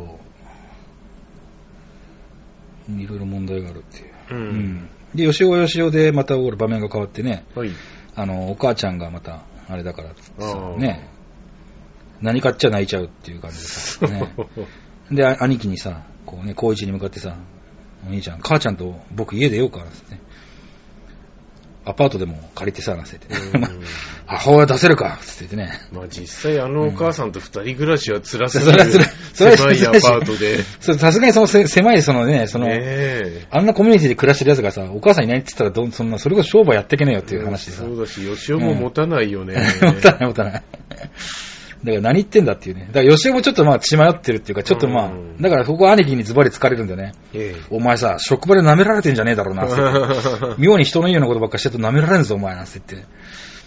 いろいろ問題があるっていう。うん。うん、で、よしおはよしおでまた俺場面が変わってね、はい、あの、お母ちゃんがまた、あれだからさ、ね、何買っちゃ泣いちゃうっていう感じでさ、ね。で、兄貴にさ、こうね、高一に向かってさ、お兄ちゃん、母ちゃんと僕家出ようか、ってね。アパートでも借りてさ、なせて。母親出せるかつって言ってね。 まあ実際あのお母さんと二人暮らしは辛すぎる。狭いアパートで。 さすがにその狭いそのね、その、あんなコミュニティで暮らしてるやつがさ、お母さんいないって言ったらど、そんな、それこそ商売やってけねえよっていう話でさ。 そうだし、吉尾も持たないよね。 持たない持たない。だから何言ってんだっていうね。だから吉尾もちょっとまあ血迷ってるっていうか、ちょっとまあ、だからここ兄貴にズバリ疲れるんだよね。ええ、お前さ、職場で舐められてんじゃねえだろうなって。妙に人の家のことばっかしてると舐められんぞお前なんて言って。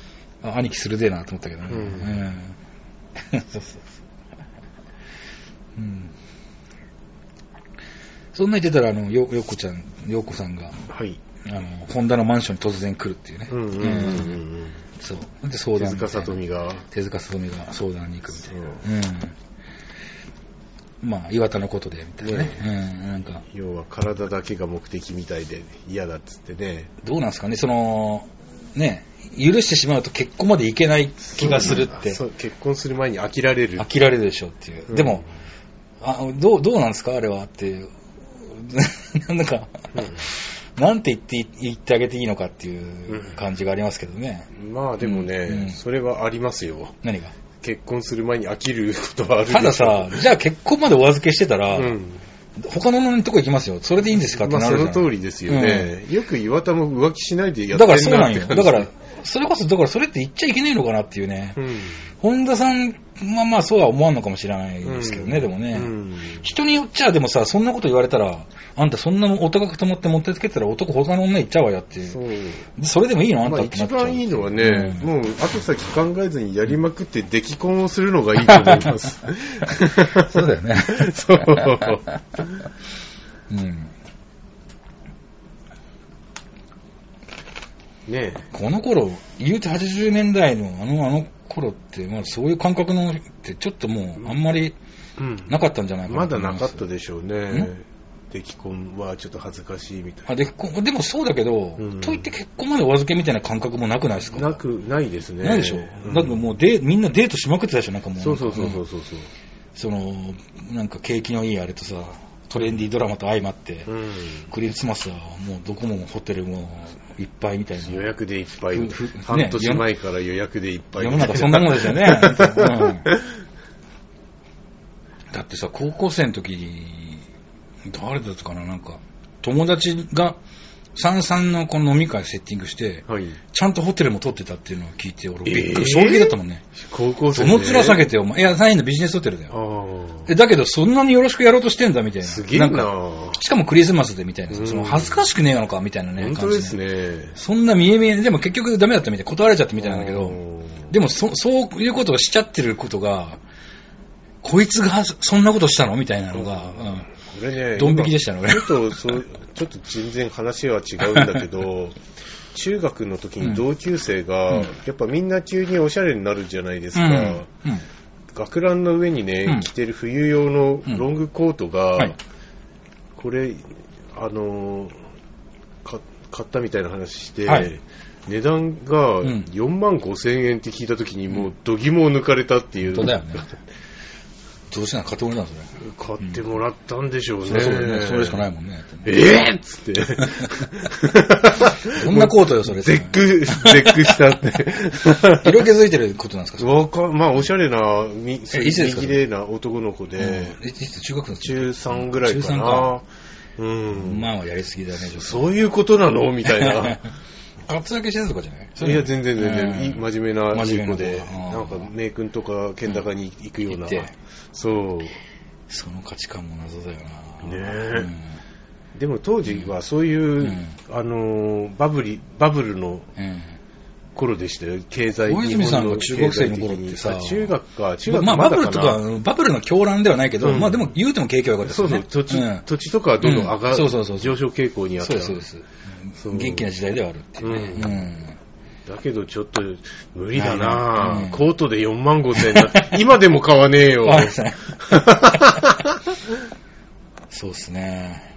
兄貴鋭えなと思ったけどね。うんうん、そうそううん。そんな言ってたら、あの、よ、よこちゃん、よこさんが、はい。あの、ホンダのマンションに突然来るっていうね。うんうんうんうん。そう。で、相談。 手塚さとみが。 手塚さとみが相談に行くみたいな。うん。まあ、岩田のことで、みたいなね。ねうん、なんか。 要は、体だけが目的みたいで嫌だっつってね。 どうなんですかね、その、ね、許してしまうと結婚までいけない気がするって。 そう、結婚する前に飽きられる。 飽きられるでしょっていう。うん、でも、あ、どう、どうなんですかあれはっていう。なんか、うん、なんて言って、言ってあげていいのかっていう感じがありますけどね。 うん、まあでもね、うん、それはありますよ。 何が？ 結婚する前に飽きることはある。 たださ、じゃあ結婚までお預けしてたら、うん、他のとこ行きますよ。それでいいんですかってなるじゃん。 まあその通りですよね。うん、よく岩田も浮気しないでやってるなって。だからそうなんよ。 だから、それこそ、だからそれって言っちゃいけないのかなっていうね。うん、本田さんはまあそうは思わんのかもしれないですけどね、うん、でもね、うん。人によっちゃでもさ、そんなこと言われたら、あんたそんなお高くと思って持ってつけたら男他の女行っちゃうわよっていう。そう。それでもいいのあんたってなっちゃう。 まあ、一番いいのはね、うん、もう後先考えずにやりまくって出来婚をするのがいいと思います。 そうだよね。そう。うん。ねえ、この頃、言うてはちじゅうねんだいのあのあの頃って、まあ、そういう感覚のってちょっともうあんまりなかったんじゃないかな、 うん、まだなかったでしょうね。出来婚はちょっと恥ずかしいみたいな。 あ、出来婚、でもそうだけど、うん、といって結婚までお預けみたいな感覚もなくないですか？ なく、ないですね。 ないでしょ。うん、だってもうでみんなデートしまくってたでしょ、なんかもう。 そうそうそうそうそう。 その、なんか景気のいいあれとさ、トレンディードラマと相まって、うん、クリスマスはもうどこもホテルもいっぱいみたいな。 予約でいっぱい。半年前から予約でいっぱい。 世の中そんなもんですよね。うん、だってさ、高校生の時に、誰だったかな、なんか、友達が、三々のこの飲み会セッティングして、はい、ちゃんとホテルも取ってたっていうのを聞いて、俺びっくり、衝撃だったもんね。 高校生で。その面下げて、お前、いや、単位のビジネスホテルだよ。だけど、そんなによろしくやろうとしてんだ、みたいな。 すげえな。なんか、しかもクリスマスで、みたいな。その恥ずかしくねえのか、みたいなね。 本当ですね。 そんな見え見え、でも結局ダメだったみたいな、断られちゃったみたいなんだけど、でもそ、そういうことをしちゃってることが、こいつがそんなことしたのみたいなのが、うん。これね、ドン引きでしたね、俺。 ちょっと、そう、ちょっと全然話は違うんだけど、中学の時に同級生が、うん、やっぱみんな急におしゃれになるじゃないですか。うんうん、学ランの上にね、うん、着てる冬用のロングコートが、うんはい、これ、あのー、買ったみたいな話して、はい、値段がよんまんごせんえんって聞いた時にもう度肝を抜かれたっていう。 本当だよね。どうしてな買ってもらったんですね。買ってもらったんでしょうね。 うん、そうそうね。それしかないもんね。 えぇ、ー、っつって。 どんなコートよ、それ。 絶句、絶句したって。 色気づいてることなんですか？ わか、まあ、おしゃれな、み、見綺麗な男の子で。 うん、いつ中学の中さんぐらいかな。かうん。まあ、やりすぎだね、 そういうことなのみたいな。 カツアゲしてたとかじゃない？ いや、全然全然、いい真面目ないい子で、なんか、メイ君とか、ケンダカに行くような。そう。 その価値観も謎だよな。ねえ、うん。でも当時はそういう、うん、あの、バブリ、バブルの頃でしたよ。経済大泉さんが中学生の頃ってさ、 中学か、中学まあバブルとか、バブルの狂乱ではないけど、うん、まあでも言うても景気は良かったですね。 そうそう、土地、うん、土地とかはどんどん上がる、うん、そうそうそう上昇傾向にあった。 そうです、そうです。元気な時代ではあるっていうね。うんうんだけどちょっと無理だな、うん、コートでよんまんごせんえんだ今でも買わねえよ。 そうですね。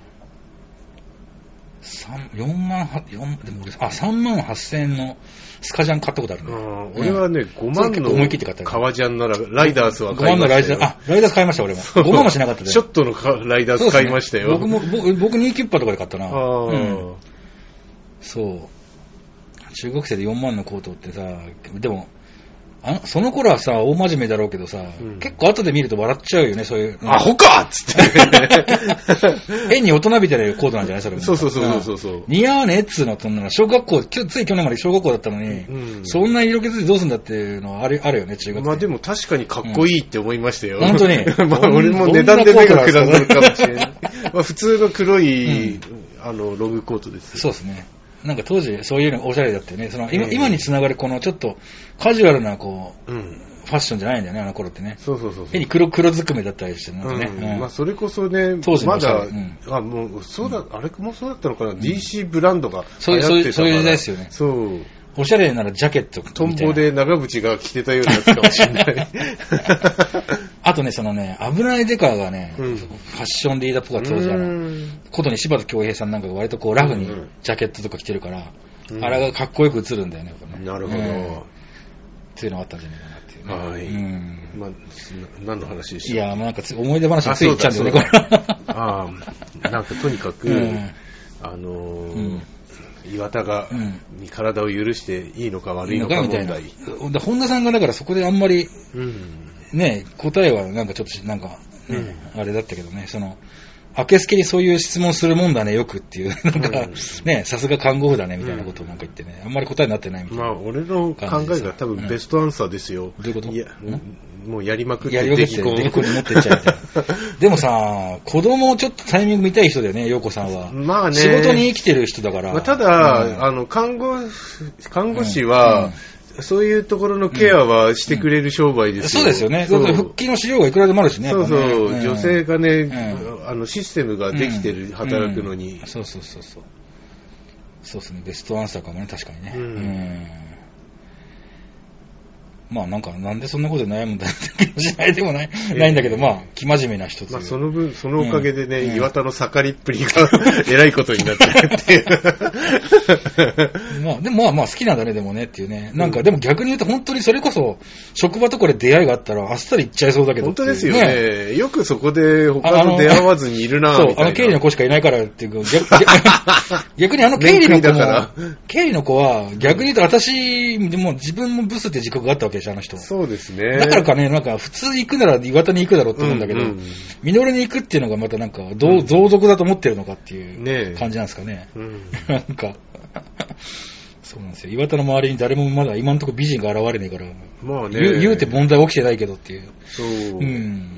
よんまんは、よんでもあ、さんまんはっせんえんのスカジャン買ったことあるね。 あ俺はね、ごまんの革ジャンならライダースは買いましたよ。ごまんのライダース、あ、ライダース買いました俺も。ごまんもしなかったで。 ショットのライダース買いましたよ。 ね、僕も、僕、僕にキュッパとかで買ったな。あうん、そう。中学生でよんまんのコートってさ、でも、あその頃はさ、大真面目だろうけどさ、うん、結構後で見ると笑っちゃうよね、そういう。 アホかっつって。 変に大人びてるコートなんじゃないそれも。 そうそうそうそうそう。 似合わねえっつうの、そんなの。小学校、つい去年まで小学校だったのに、うん、そんな色気づいてどうすんだっていうのはある、あるよね、中学生。 まあでも確かにかっこいいって思いましたよ。 うん、本当に。 まあ俺も値段で目がくらんだかもしれない。まあ普通の黒い、うん、あの、ロングコートです。 そうですね。なんか当時そういうのおしゃれだったよね。その 今,、うん、今につながるこのちょっとカジュアルなこう、うん、 ファッションじゃないんだよね、あの頃ってね。 そうそうそうそう。 変に黒、黒ずくめだったりしてなんかね。 うんうん、まあそれこそね、 当時のまだ、うん、あ、もう、そうだ、うん、あれもそうだったのかな、うん、ディーシー ブランドが流行ってたから。そういう、そういう時代ですよね。 そう。 おしゃれならジャケットみたいな。 トンボで長渕が着てたようなやつかもしれない。 あとね、そのね、危ないデカがね、うん、ファッションリーダーっぽかった当時あの、ことに柴田恭平さんなんかが割とこうラフにジャケットとか着てるから、うん、あれがかっこよく映るんだよね。ねなるほど、うん。 っていうのがあったんじゃないかなっていうね。 はい。うん、まあ、何の話でしょう。 いや、なんか思い出話についちゃうんだよね、これ。 ああ、なんかとにかく、うん、あのー、うん岩田が、うん、に体を許していいのか悪いのか問題。いいのかみたいな。 本田さんがだからそこであんまり、うん、ね、答えはなんかちょっとなんか、ねうん、あれだったけどね、その、明けすけにそういう質問するもんだね、よくっていう、なんか、うん、ね、さすが看護婦だね、みたいなことをなんか言ってね、あんまり答えになってないみたいな。 まあ、俺の考えが多分ベストアンサーですよ。 どういうこと？ いや、もうやりまくって、 やりまくって、デキコンに持ってっちゃうみたいな。でもさ、子供をちょっとタイミング見たい人だよね、陽子さんは。 まあね。 仕事に生きてる人だから。 まあ、ただ、うん、あの、看護、看護師は、うんうんそういうところのケアはしてくれる商売ですよ、 うんうん、そうですよね。復帰の資料がいくらでもあるしね。 そうそう、ねうん、女性がね、 うん、 あのシステムができてる、うん、働くのに、 うん。そうそうそうそう。そうですね。ベストアンサーかもね、確かにね。うんうんまあなんか、なんでそんなことで悩むんだって気もしないでもない、えー、ないんだけど、まあ、生真面目な一つ。 まあその分、そのおかげでね、うん、岩田の盛りっぷりが偉いことになってるっていう。 まあ、でもまあまあ好きなんだね、でもねっていうね。なんか、でも逆に言うと本当にそれこそ、職場とこで出会いがあったら、あっさり行っちゃいそうだけど、 ね。本当ですよね。よくそこで他と出会わずにいるなぁ。そう、 あの経理の子しかいないからっていうか、逆, 逆にあの経理の子も、経理の子は逆に言うと私、でも自分もブスって自覚があったわけあの人そうですね。 だからかね、なんか普通行くなら岩田に行くだろうと思うんだけど、うんうん、ミノルに行くっていうのがまたなんか、どう、同族だと思ってるのかっていう感じなんですかね。ねうん、なんか、そうなんですよ。岩田の周りに誰もまだ今のところ美人が現れねえから、 まあね、 言う、言うて問題起きてないけどっていう。 そう。うん、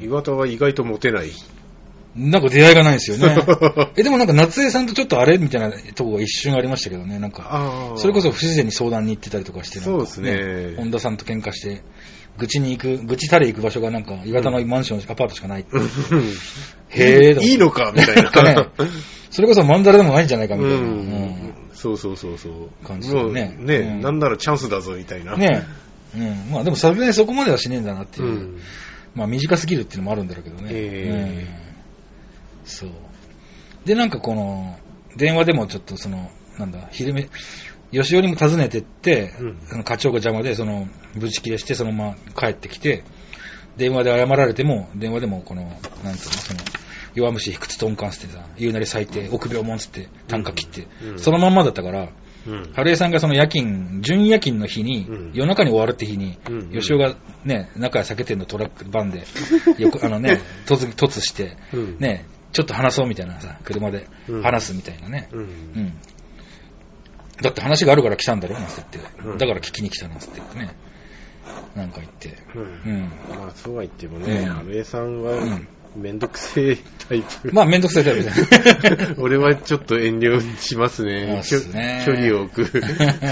岩田は意外とモテない。 なんか出会いがないんですよね。え、でもなんか夏江さんとちょっとあれみたいなとこが一瞬ありましたけどね。なんか、それこそ不自然に相談に行ってたりとかして、 そうですね。 本田さんと喧嘩して、愚痴に行く、愚痴垂れ行く場所がなんか、岩田のマンション、うん、アパートしかないって。 へぇいいのかみたいな。 ね、それこそマンダラでもないんじゃないかみたいな。うんうん、 そうそうそうそう。 感じでね。 ね、うん、なんならチャンスだぞみたいな。 ね。うん。まあでもさすがにそこまではしねえんだなっていう。うん、まあ短すぎるっていうのもあるんだろうけどね。えーうんそう。で、なんかこの、電話でもちょっとその、なんだ、昼目、吉尾にも訪ねてって、うん、課長が邪魔で、その、ぶち切れして、そのまま帰ってきて、電話で謝られても、電話でもこの、なんていうの、その、弱虫卑屈トンカンスってさ、言うなり最低、臆病もんつって単価切って、うんうん、そのまんまだったから、うん、春江さんがその夜勤、準夜勤の日に、うん、夜中に終わるって日に、うん、吉尾がね、中へ酒店のトラックバンで、よく、あのね、突、突して、うん、ね、ちょっと話そうみたいなさ、車で話すみたいなね。うんうん、だって話があるから来たんだろなんて言って、うん、だから聞きに来たなんて言ってね。なんか言って。うんうん、まあそうは言ってもね、安倍、うん、さんはめんどくせえタイプ。 まあめんどくせえタイプだね。俺はちょっと遠慮しますね。 そうですね。 距離を置く。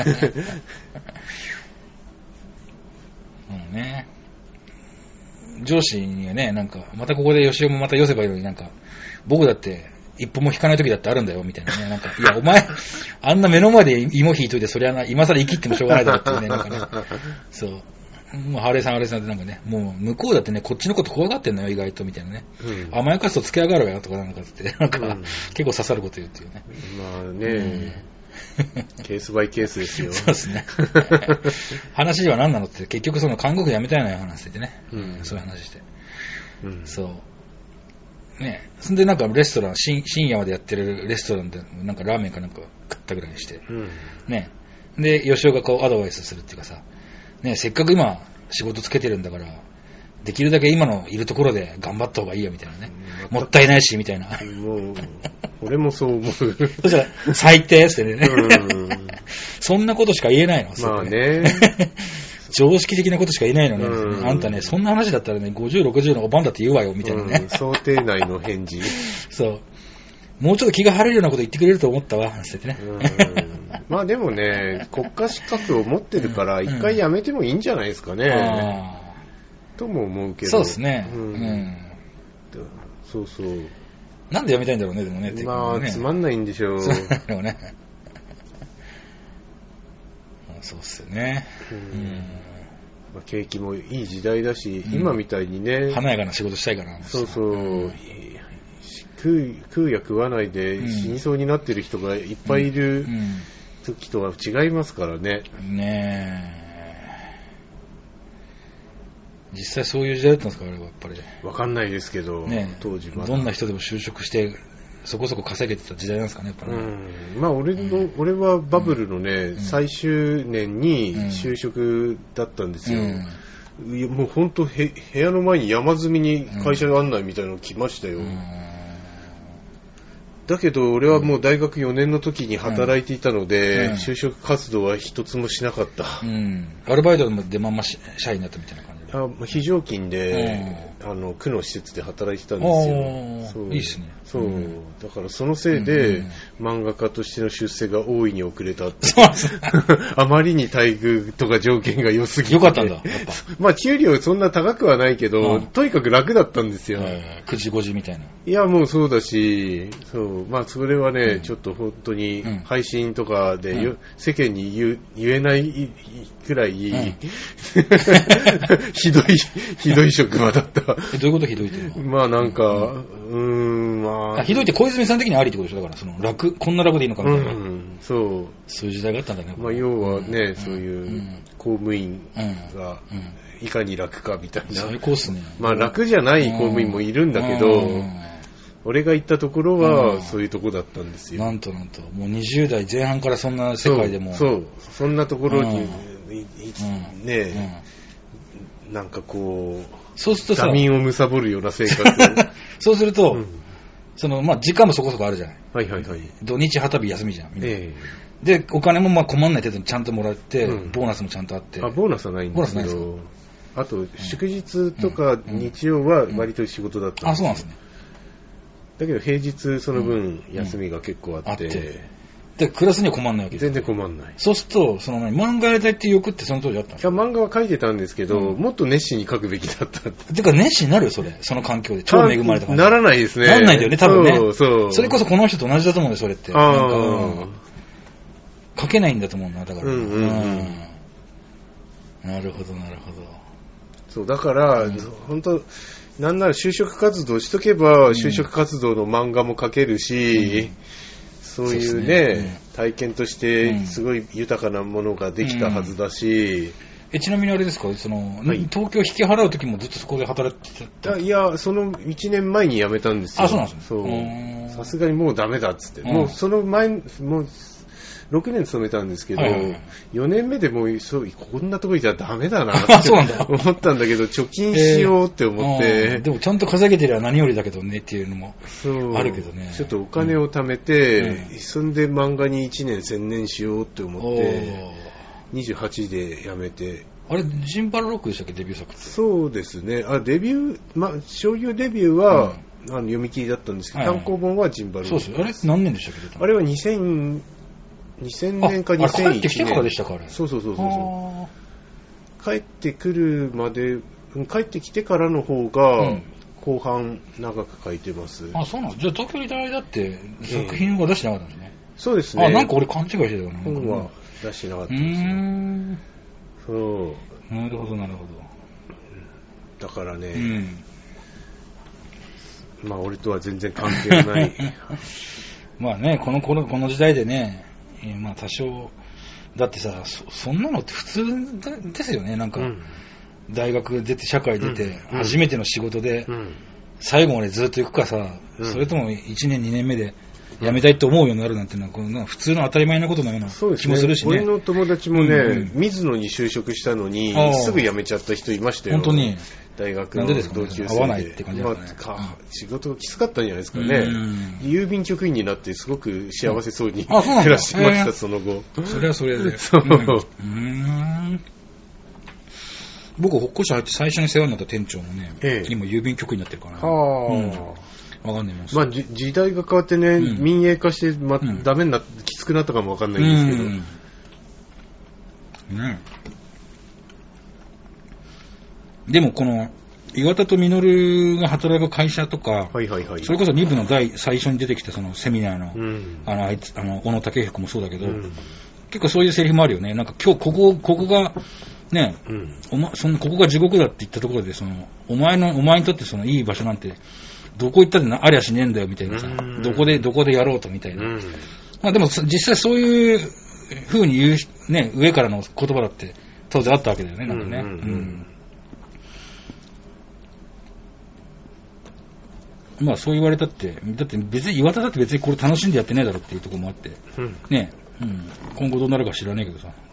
うんね。上司にはね、なんか、またここで吉尾もまた寄せばいいのになんか、僕だって一歩も引かない時だってあるんだよみたいなね。なんか、いやお前あんな目の前で芋引いといてそりゃな今更生きってもしょうがないだろっていうねなんかね。そう。もうハレさんハレさんってなんかね、もう向こうだってねこっちのこと怖がってんのよ意外とみたいなね。うん、甘やかすとつけ上がるわよとかなんかってなんか、うん、結構刺さること言うっていうね。 まあね。うん、ケースバイケースですよ。 そうですね。話は何なのって結局その看護婦辞めたいのよ話しててね。うん、そういう話して。うん、そう。ね、そんでなんかレストラン深夜までやってるレストランでなんかラーメンかなんか食ったぐらいにして、うん、ね、で吉尾がこうアドバイスするっていうかさ、ね、せっかく今仕事つけてるんだからできるだけ今のいるところで頑張った方がいいよみたいなね、うん、もったいないしみたいな。 もう俺もそう思う。そしたら最低ってね、うん、そんなことしか言えないの。 まあね。 常識的なことしか言えないのね、うん、あんたね、そんな話だったらね、ごじゅう、ろくじゅうのおばんだって言うわよ、みたいなね。うん、 想定内の返事。 そう。もうちょっと気が晴れるようなこと言ってくれると思ったわ、話しててね。 うんまあでもね、国家資格を持ってるから、一回やめてもいいんじゃないですかね。 とも思うけど。 そうですね。 うん。うん、そうそう。 なんで辞めたいんだろうね、でもね。 まあ、ね、つまんないんでしょう。 でもね。そうっすよね。うん。うんまあ、景気もいい時代だし、うん、今みたいにね。 華やかな仕事したいから。 そうそう。うん、食う、食うや食わないで死にそうになってる人がいっぱいいる時とは違いますからね。 うんうん、ねえ。実際そういう時代だったんですか、あれはやっぱり。 わかんないですけど、ね、当時まだ。 どんな人でも就職して、そこそこ稼げてた時代なんですかね、やっぱり、ね。 うん。まあ俺の、うん、俺はバブルのね、うん、最終年に就職だったんですよ。うん、いやもう本当部屋の前に山積みに会社案内みたいなの来ましたよ。うん、だけど俺はもう大学よねんの時に働いていたので、うん、就職活動は一つもしなかった。 うん。アルバイトでまんま社員になったみたいな感じ。 あ非常勤で、うん、あの区の施設で働いてたんですよ。 そういいですね。 そう、うん、だからそのせいで、うんうん、漫画家としての出世が大いに遅れたって。あまりに待遇とか条件が良すぎて。 よかったんだ。やっぱまあ給料そんな高くはないけど、うん、とにかく楽だったんですよ。 くじごじみたいな。 いやもうそうだし、そうまあそれはね、うん、ちょっと本当に配信とかで、うん、世間に 言, 言えないくらい、うんひどい、ひどい職場だった。 え、どういうことひどいっていうの？ まあなんか、うーん、まあ。 ひどいって小泉さん的にありってことでしょ？だからその楽、こんな楽でいいのかみたいな。うん、 そう。 そういう時代があったんだね。 まあ要はね、うん、そういう公務員がいかに楽かみたいな。 最高っすね。 まあ楽じゃない公務員もいるんだけど、俺が行ったところはそういうとこだったんですよ。 なんとなんと。もうにじゅう代前半からそんな世界でも。 そう、そうそんなところに、ね、うん、なんかこう、 そうするとさ、 他民を貪るような生活そうすると、うん、その、まあ、時間もそこそこあるじゃない。 はいはいはい。 土日はたび休みじゃん。みんなえー、で、お金もまあ困んない程度にちゃんともらって、うん、ボーナスもちゃんとあって。 あ、ボーナスはないんですけど、あと、祝日とか日曜は割と仕事だったんですよ。 あ、そうなんですね。 だけど平日その分休みが結構あって、うんうん、あってで、クラスには困んないわけです。 全然困んない。 そうすると、その漫画やりたいっていう欲ってその当時あったんですか？ いや、漫画は描いてたんですけど、うん、もっと熱心に描くべきだったって。 てか、熱心になるよ、それ。その環境で。超恵まれた感じ。 ならないですね。 ならないんだよね、多分ね。 そうそう。 それこそこの人と同じだと思うんだよ、それって。あなんか、うん、描けないんだと思うな、だから。うんうんうん。なるほど、なるほど。 そう、だから、うん、本当なんなら就職活動しとけば、就職活動の漫画も描けるし、うん、そういうね、うねうん、体験としてすごい豊かなものができたはずだし、うん、 えちなみにあれですか、その、はい、東京引き払う時もずっとそこで働いてた？ いや、そのいちねんまえに辞めたんですよ。 あ、そうなんですね。そう。さすがにもうダメだっつって。もうその前、もう、ろくねん勤めたんですけど、はいはいはい、よねんめでもうそうこんなとこいたらダメだなって思ったんだけど、貯金しようって思って、 えー、でもちゃんと稼げてりゃ何よりだけどねっていうのもあるけどね。 ちょっとお金を貯めて、うん、そんで漫画にいちねん専念しようって思って、にじゅうはちで辞めて。 あれ、ジンバルロックでしたっけ、デビュー作って。 そうですね。あ、デビュー、ま、商業デビューは、うん、あの読み切りだったんですけど、単行本はジンバルロック。 そうです。あれ何年でしたっけ？ あれはにせん、にせんねんかにせんいちねん。 帰ってきてからでしたか、あれ。 そうそうそうそう。帰ってくるまで、帰ってきてからの方が、後半長く書いてます。うん、 あ、そうなんです。じゃあ東京に大だって作品は出してなかったんですね。 えー、そうですね。 あ、なんか俺勘違いしてたよね。 本は出してなかったんですよ。うーん。そう。 なるほど、なるほど。だからね、うん、まあ俺とは全然関係ない。 まあね、この、この、この時代でね、えー、まあ多少、だってさ、そ、そんなのって普通ですよね、なんか、うん、大学出て、社会出て、うん、初めての仕事で、うん、最後までずっと行くかさ、うん、それともいちねん、にねんめで辞めたいと思うようになるなんてのは、この普通の当たり前なことのような気もするしね。 俺の友達もね、うんうん、水野に就職したのに、すぐ辞めちゃった人いましたよ。 本当に。 大学の同級生で。 合わないって感じだったね。 まあ、仕事がきつかったんじゃないですかね。郵便局員になってすごく幸せそうに、うん、暮らしてました、その後。 それはそれで。 そう。うん、 うーん僕、ほっこし入って最初に世話になった店長もね、ええ、今郵便局員になってるから。はあ。うんわかんないもん。 まあ、時代が変わってね、うん、民営化して、まあ、うん、ダメになって、きつくなったかもわかんないんですけど。うん。ねでもこの、岩田と稔が働く会社とか、 はいはいはい、 それこそに部の第最初に出てきたそのセミナーの、 うん、 あの、あいつ、あの、小野武彦もそうだけど、 うん、 結構そういうセリフもあるよね。なんか今日ここ、ここが、ね、うん、おま、その、ここが地獄だって言ったところで、その、お前の、お前にとってそのいい場所なんて、どこ行ったってありゃしねえんだよみたいなさ、うん、どこで、どこでやろうとみたいな。うん、まあでも実際そういう風に言う、ね、上からの言葉だって当然あったわけだよね、なんかね。うんうんうんうん、まあそう言われたって、だって別に岩田だって別にこれ楽しんでやってないだろっていうところもあって、うん、ね、うん、今後どうなるか知らねえけどさ、なんか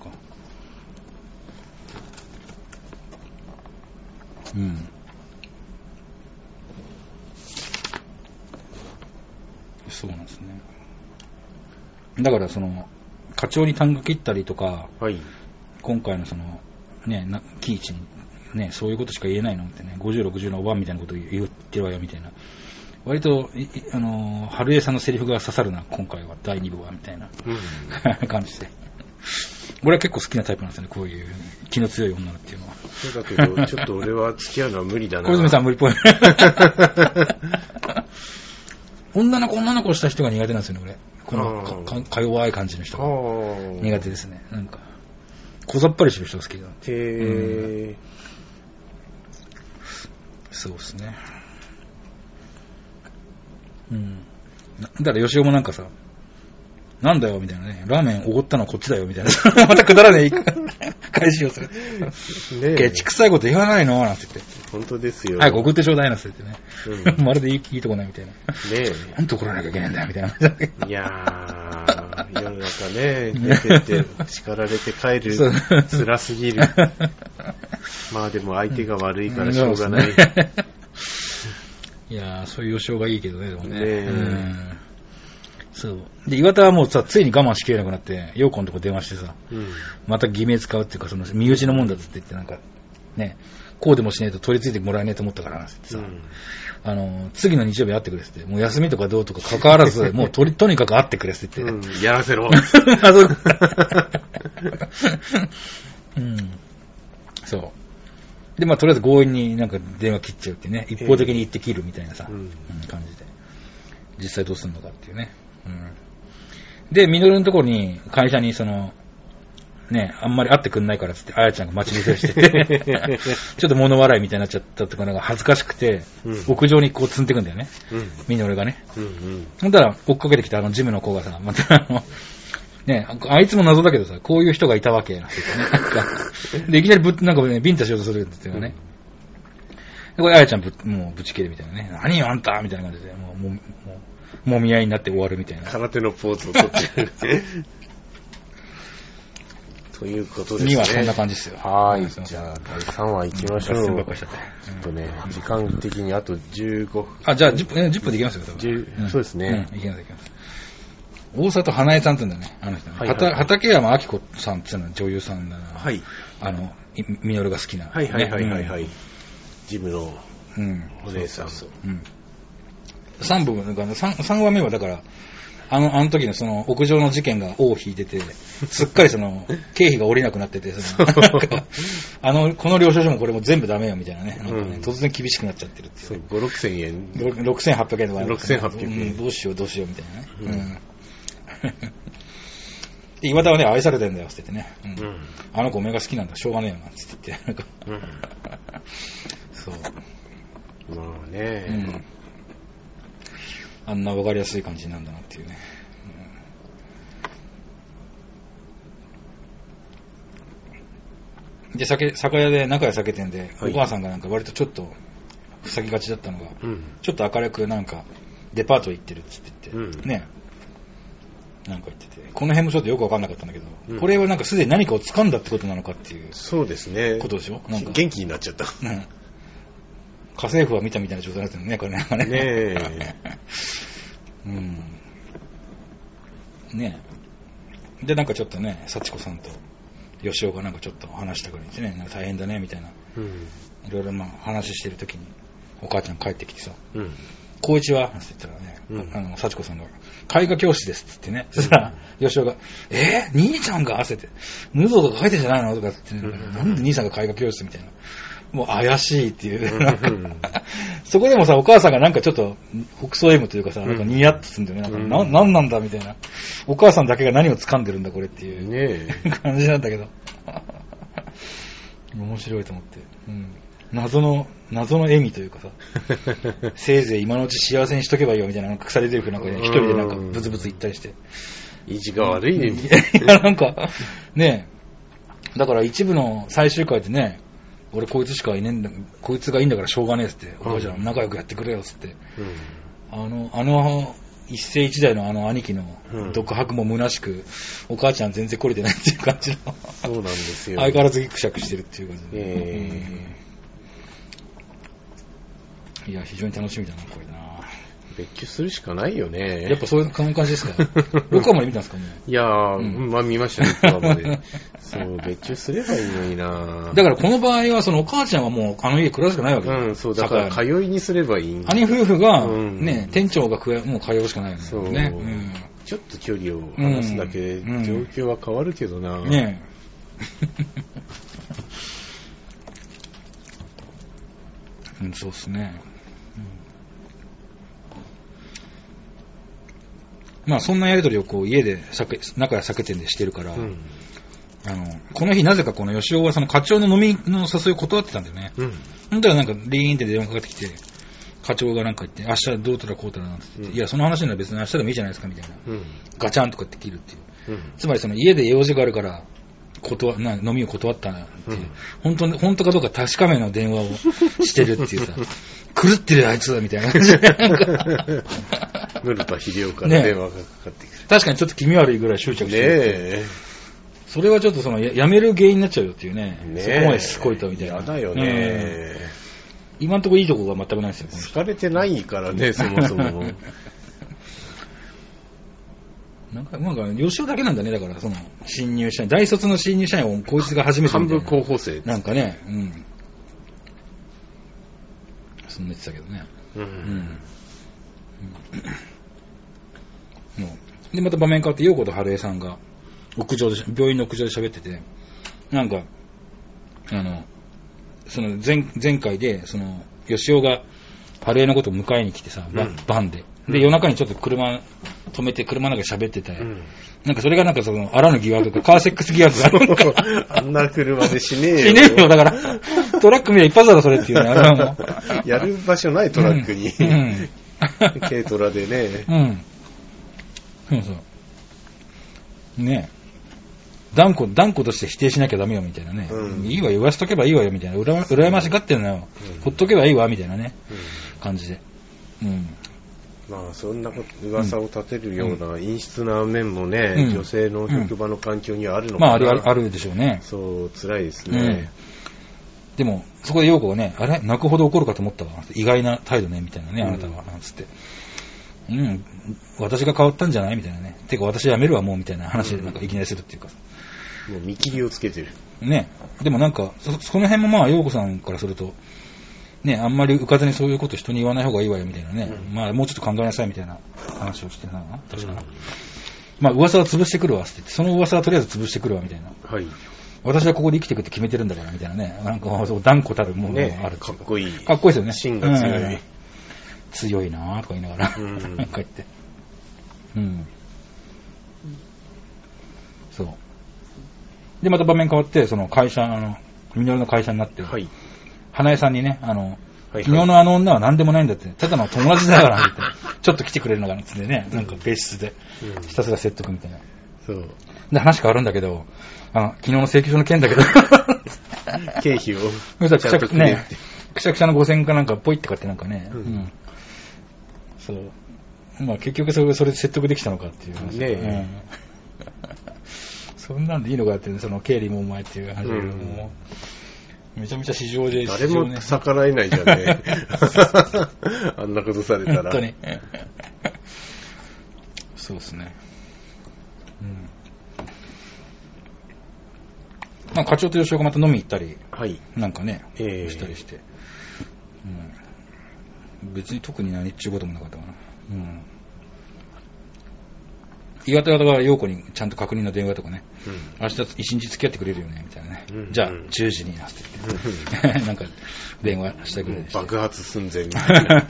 うん。そうなんですね。だからその課長に単価切ったりとか、はい、今回のそのね、喜一にね、そういうことしか言えないのってね、ごじゅうろくじゅうのおばんみたいなこと言ってるわよみたいな。割とあの春江さんのセリフが刺さるな今回はだいに部はみたいな、うん、感じで。俺は結構好きなタイプなんですよね、こういう気の強い女っていうのは。 そうだけどちょっと俺は付き合うのは無理だな。 小泉さん無理っぽい。女の子女の子をした人が苦手なんですよね、俺。このかか弱い感じの人が苦手ですね。なんか小ざっぱりしてる人が好きだ。へー、うん、そうですね。うん。だから吉尾もなんかさ、なんだよみたいなね、ラーメンおごったのはこっちだよみたいな、またくだらねえ返しをする。ねえ。ケチくさいこと言わないのなんて言って。 本当ですよ。 早く送ってちょうだいなって言ってね。うん、まるでいい, いいとこないみたいな。ねえ。なんで怒らなきゃいけないんだよみたいな。 いやー、世の中ね、出てって叱られて帰る、辛すぎる。まあでも相手が悪いからしょうがない。うんいやー、そういう吉尾がいいけどね、でもね。ねうん、そう。で、岩田はもうさ、ついに我慢しきれなくなって、陽子のとこ電話してさ、うん、また偽名使うっていうか、その、身内のもんだって言って、なんか、ね、こうでもしねえと取り付いてもらえねえと思ったからなってさ、うん、あの、次の日曜日会ってくれって、もう休みとかどうとか関わらず、もうとり、とにかく会ってくれって言って。 うん、やらせろ。 うん。そう。で、まあ、とりあえず強引になんか電話切っちゃうってね、一方的に言って切るみたいなさ、うんうん、感じで。実際どうするのかっていうね。うん、で、ミノルのところに、会社にその、ね、あんまり会ってくんないからっつって、あやちゃんが待ち伏せしてて、ちょっと物笑いみたいになっちゃったとか、なんか恥ずかしくて、うん、屋上にこう積んでくんだよね。うん、ミノルがね。うんうん、ほんだら、追っかけてきたあのジムの子がさ、またあの、ね、あいつも謎だけどさ、こういう人がいたわけなんて言ってね。なんかで、いきなりぶなんかね、ビンタしようとするんですよね。で、これ、あやちゃんぶ、もうぶち切れみたいなね。何よ、あんたみたいな感じで、もう、もう、もう、もみ合いになって終わるみたいな。 空手のポーズを取ってる。ということですね。にはそんな感じですよ。 はい。じゃあ、だいさんわ行きましょう。ちょっとね、時間的にあとじゅうごふん。 あ、じゃあじゅっぷん、じゅっぷんでいきますよ、多分。 うん、そうですね。 うん、いきます、いきます。大里花江さんって言うんだよね、あの人ね。はいはいはい、畠山明子さんっていうのは女優さんだな。はい。あの、ミノルが好きな、ね。 はいはいはいはい、はいうん。ジムのお姉さん。そうそうそううん。 さん部分が、さんわめはだから、あの、あの時のその屋上の事件が尾を引いてて、すっかりその、経費が下りなくなってて、そのあの、この領収書もこれも全部ダメよみたいなね、なんかね、うん、突然厳しくなっちゃってるっていう。 そう、ご、ろくせんえん。 ろくせんはっぴゃくえんとか、 ろくせんはっぴゃくえん、 うん。どうしようどうしようみたいなね。うんうん岩田はね、愛されてんだよって言ってね、うんうん、あの子お前が好きなんだ、しょうがねえよなって言って、なんか、うん、そう。 まあね、うん、 あんな分かりやすい感じなんだなっていうね。うん、で、酒、酒屋で仲良酒店で、はい、お母さんがなんか割とちょっと塞ぎがちだったのが、うん、ちょっと明るくなんかデパート行ってるって言って、うん、ね。なんか言ってて、この辺もちょっとよく分かんなかったんだけど、うん、これはなんかすでに何かを掴んだってことなのかっていう。 そうですね。 ことでしょなんか元気になっちゃった。うん。 家政婦は見たみたいな状態になってるね、これね。ねえ。うん。ねえ。で、なんかちょっとね、幸子さんと吉尾がなんかちょっと話したくらいね、なんか大変だね、みたいな。うん。いろいろまあ話してるときに、お母ちゃん帰ってきてさ、うん。高一はって言ったらね、うん、あの、幸子さんが、絵画教師ですって言ってね、そしたら、吉尾が、えー、兄ちゃんが汗って、ヌードとか書いてんじゃないのとかって、うん、なんで兄さんが絵画教室みたいな。 もう怪しいっていう。そこでもさ、お母さんがなんかちょっと、北総 M というかさ、なんかニヤッとするんだよね。なんかな、なんなんだみたいな。お母さんだけが何を掴んでるんだこれっていうね感じなんだけど。面白いと思って。うん、謎の、謎の笑みというかさ、せいぜい今のうち幸せにしとけばいいよみたいな、なんか腐れてるふうなんかね、一人でなんかブツブツ言ったりして。 意地が悪いね。 いや、なんか、ねえ。だから一部の最終回でね、俺こいつしかいねえんだ、こいつがいいんだからしょうがねえっつって、お母ちゃん仲良くやってくれよっつって、うん、あの、あの、一世一代のあの兄貴の独白も虚しく、うん、お母ちゃん全然懲りてないっていう感じの。 そうなんですよ。 相変わらずギクシャクしてるっていう感じで。 えー、いや、非常に楽しみだな、これな。 別居するしかないよね。 やっぱそういう感じですか。僕はまで見たんですかね。 いやー、うん、まあ見ましたね、僕はまで。そう、別居すればいいのにな。 だからこの場合は、そのお母ちゃんはもうあの家暮らすしかないわけですよ。 うん、そう、だから通いにすればいい。 兄夫婦が、ね、うん、店長がもう通うしかないよね。 そう、 ね、 うん。ちょっと距離を離すだけで状況は変わるけどな。 うん、ねうん、そうっすね。まあそんなやりとりをこう家で酒仲や酒店でしてるから、うん、あのこの日なぜかこの吉尾はその課長の飲みの誘いを断ってたんだよね。うん、そしたらなんかリーンって電話かかってきて、課長がなんか言って明日どうたらこうたらなんて言って、うん、いやその話なら別に明日でもいいじゃないですかみたいな、うん、ガチャンとかって切るっていう、うん、つまりその家で用事があるから断な飲みを断ったなっていう、うん、本当に本当かどうか確かめの電話をしてるっていうさ。狂ってるあいつだみたいな感じで。 室田秀夫から電話がかかってくる、 ね。確かにちょっと気味悪いぐらい執着してる。ねえ。それはちょっとその や, やめる原因になっちゃうよっていうね。ねそこまですこいとみたいな。 やだよね。 今んとこいいとこが全くないですよ。 疲れてないからね、そもそも。 なんか、なんか、吉尾だけなんだね、だから、その、新入社員、大卒の新入社員をこいつが初めて見た。 幹部候補生。 なんかね、うん。そんな言ってたけどね。うん。うんうん、で、また場面変わって、陽子と春江さんが、屋上で、病院の屋上で喋ってて、なんか、あの、その前、前回で、その、吉尾が、春江のことを迎えに来てさ、バン、バンで。で、夜中にちょっと車止めて、車の中で喋ってて、うん、なんかそれがなんかその、あらぬ疑惑とか、カーセックス疑惑があるのか。 あんな車で死ねえよ。 死ねえよ、だから、トラック見りゃ一発だろ、それっていうね、あれはもう。やる場所ないトラックに。うん。軽トラでね。 うん。そうそう。ねえ。断固、断固として否定しなきゃダメよ、みたいなね。うん、いいわ、言わしとけばいいわよ、みたいな。うら、羨ましがってんのよ。うん、ほっとけばいいわ、みたいなね。うん、感じで。うん。 まあそんなこと噂を立てるような陰湿な面もね、うん、女性の職場の環境にはあるのかな、 うん、まああるあるでしょうね。 そう辛いですね、 うん、でもそこで陽子がね、あれ泣くほど怒るかと思ったわ、意外な態度ねみたいなね、あなたはなんつって、うん私が変わったんじゃないみたいなね、てか私辞めるわもうみたいな話でなんかいきなりするっていうか、 うん、もう見切りをつけてるね。でもなんか そ, その辺もまあ陽子さんからするとね、あんまり浮かずにそういうこと人に言わない方がいいわよみたいなね、うん、まあもうちょっと考えなさいみたいな話をしてたな、確かな、うん、まあ噂は潰してくるわって言って、その噂はとりあえず潰してくるわみたいな、はい、私はここで生きていくって決めてるんだからみたいなね、なんか断固たるものがある、ね、 かっこいい、 かっこいいですよね、 芯が強い、うん、 強いなぁとか言いながら、うん、なんか言って、うん、そうでまた場面変わって、その会社、あのミノルの会社になって、はい、花江さんにね、あの、はいはい、昨日のあの女は何でもないんだって、ただの友達だからって、ちょっと来てくれるのかなってね、なんか別室で、ひたすら説得みたいな。そう。で、話変わるんだけど、あの、昨日の請求書の件だけど、 経費を。 くしゃくしゃ、ね、くしゃくしゃのごせんえんかなんかポイって買ってなんかね、うん。うん、そう。まあ結局それ、それで説得できたのかっていう話。ねえ。うん、そんなんでいいのかって、その経理もお前っていう話で、うん、もうめちゃめちゃ市場で、 誰も逆らえないじゃんね。あんなことされたら。 本当に。そうですね。うん。まあ課長と吉岡がまた飲み行ったり、はい、なんかね、えー、したりして、うん、別に特に何っちゅうこともなかったかな。うん。 岩田が陽子にちゃんと確認の電話とかね、うん、明日一日付き合ってくれるよねみたいなね、うん、じゃあじゅうじになって言って、うん、なんか電話してくれるし爆発寸前みたいな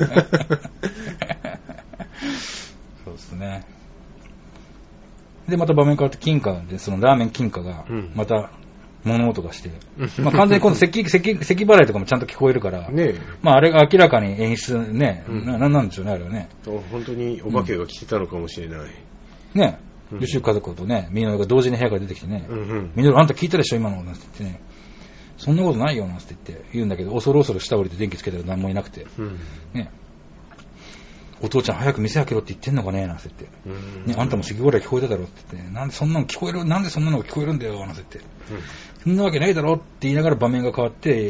そうですね。でまた場面変わって金貨でそのラーメン金貨がまた物音がして、うん、まあ完全に今度咳咳咳払いとかもちゃんと聞こえるから、ね、まああれが明らかに演出ね、うん、ななんでしょうねあれはね。 本当にお化けが来てたのかもしれない。うんね、吉岡家族とね、みのるが同時に部屋から出てきてね、みのるあんた聞いたでしょ今のなんて言ってね、そんなことないよなんて言って言うんだけど、恐る恐る下降りて電気つけたら何もいなくて、うん、ね、お父ちゃん早く店開けろって言ってんのかねなんて言って、うん、ね、あんたも咳ぐらい聞こえただろって言って、なんでそんなの聞こえる、なんでそんなのが聞こえるんだよなんて言って、うん、そんなわけないだろって言いながら場面が変わって、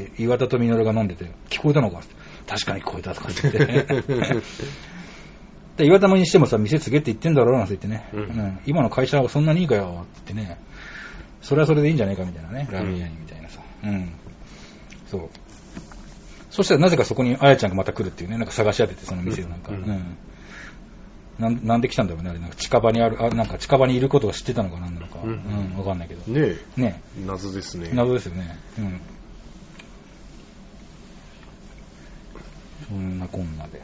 岩田とみのるが飲んでて、聞こえたのかって、確かに聞こえたとかって言ってで岩田もにしてもさ、店継げって言ってんだろうなんて言ってね、うんうん、今の会社はそんなにいいかよって言ってね、それはそれでいいんじゃないかみたいなね、ラーメン屋にみたいなさ、うん、そう。そしたらなぜかそこにあやちゃんがまた来るっていうね、なんか探し当ててその店をなんか、うんうん、なん、なんで来たんだろうね、あれなんか近場にある、あ、なんか近場にいることを知ってたのかなんなのか、うん、うん、わかんないけど。 ねえ、ねえ、謎ですね。 謎ですよね。うん。そんなこんなで。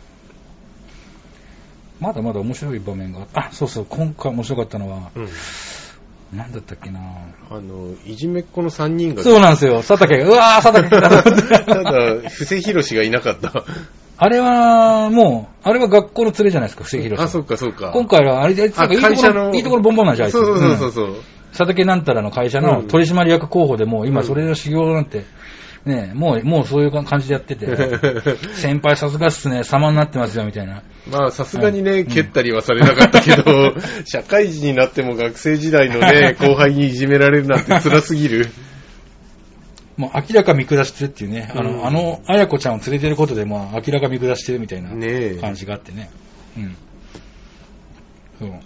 まだまだ面白い場面があ、そうそう、今回面白かったのは、うん、なんだったっけな、 あのいじめっ子のさんにんが、 そうなんですよ、佐竹が、うわー佐竹ただ布施宏がいなかった。 あれはもうあれは学校の連れじゃないですか、布施宏。 あ、そうかそうか。 今回はあれで、あ、会社のいいところボンボンなんじゃないですか。 そうそうそうそう、うん、 佐竹なんたらの会社の取締役候補でもう今それの修行なんて。ねえ、もう、もうそういう感じでやってて、先輩さすがっすね、様になってますよ、みたいな。 まあ、さすがにね、はい、蹴ったりはされなかったけど、うん、社会人になっても学生時代のね、後輩にいじめられるなんて辛すぎる。 もう明らか見下してるっていうね、あの、うん、あの、あやこちゃんを連れてることで、まあ、明らか見下してるみたいな感じがあってね。ねうん。そう。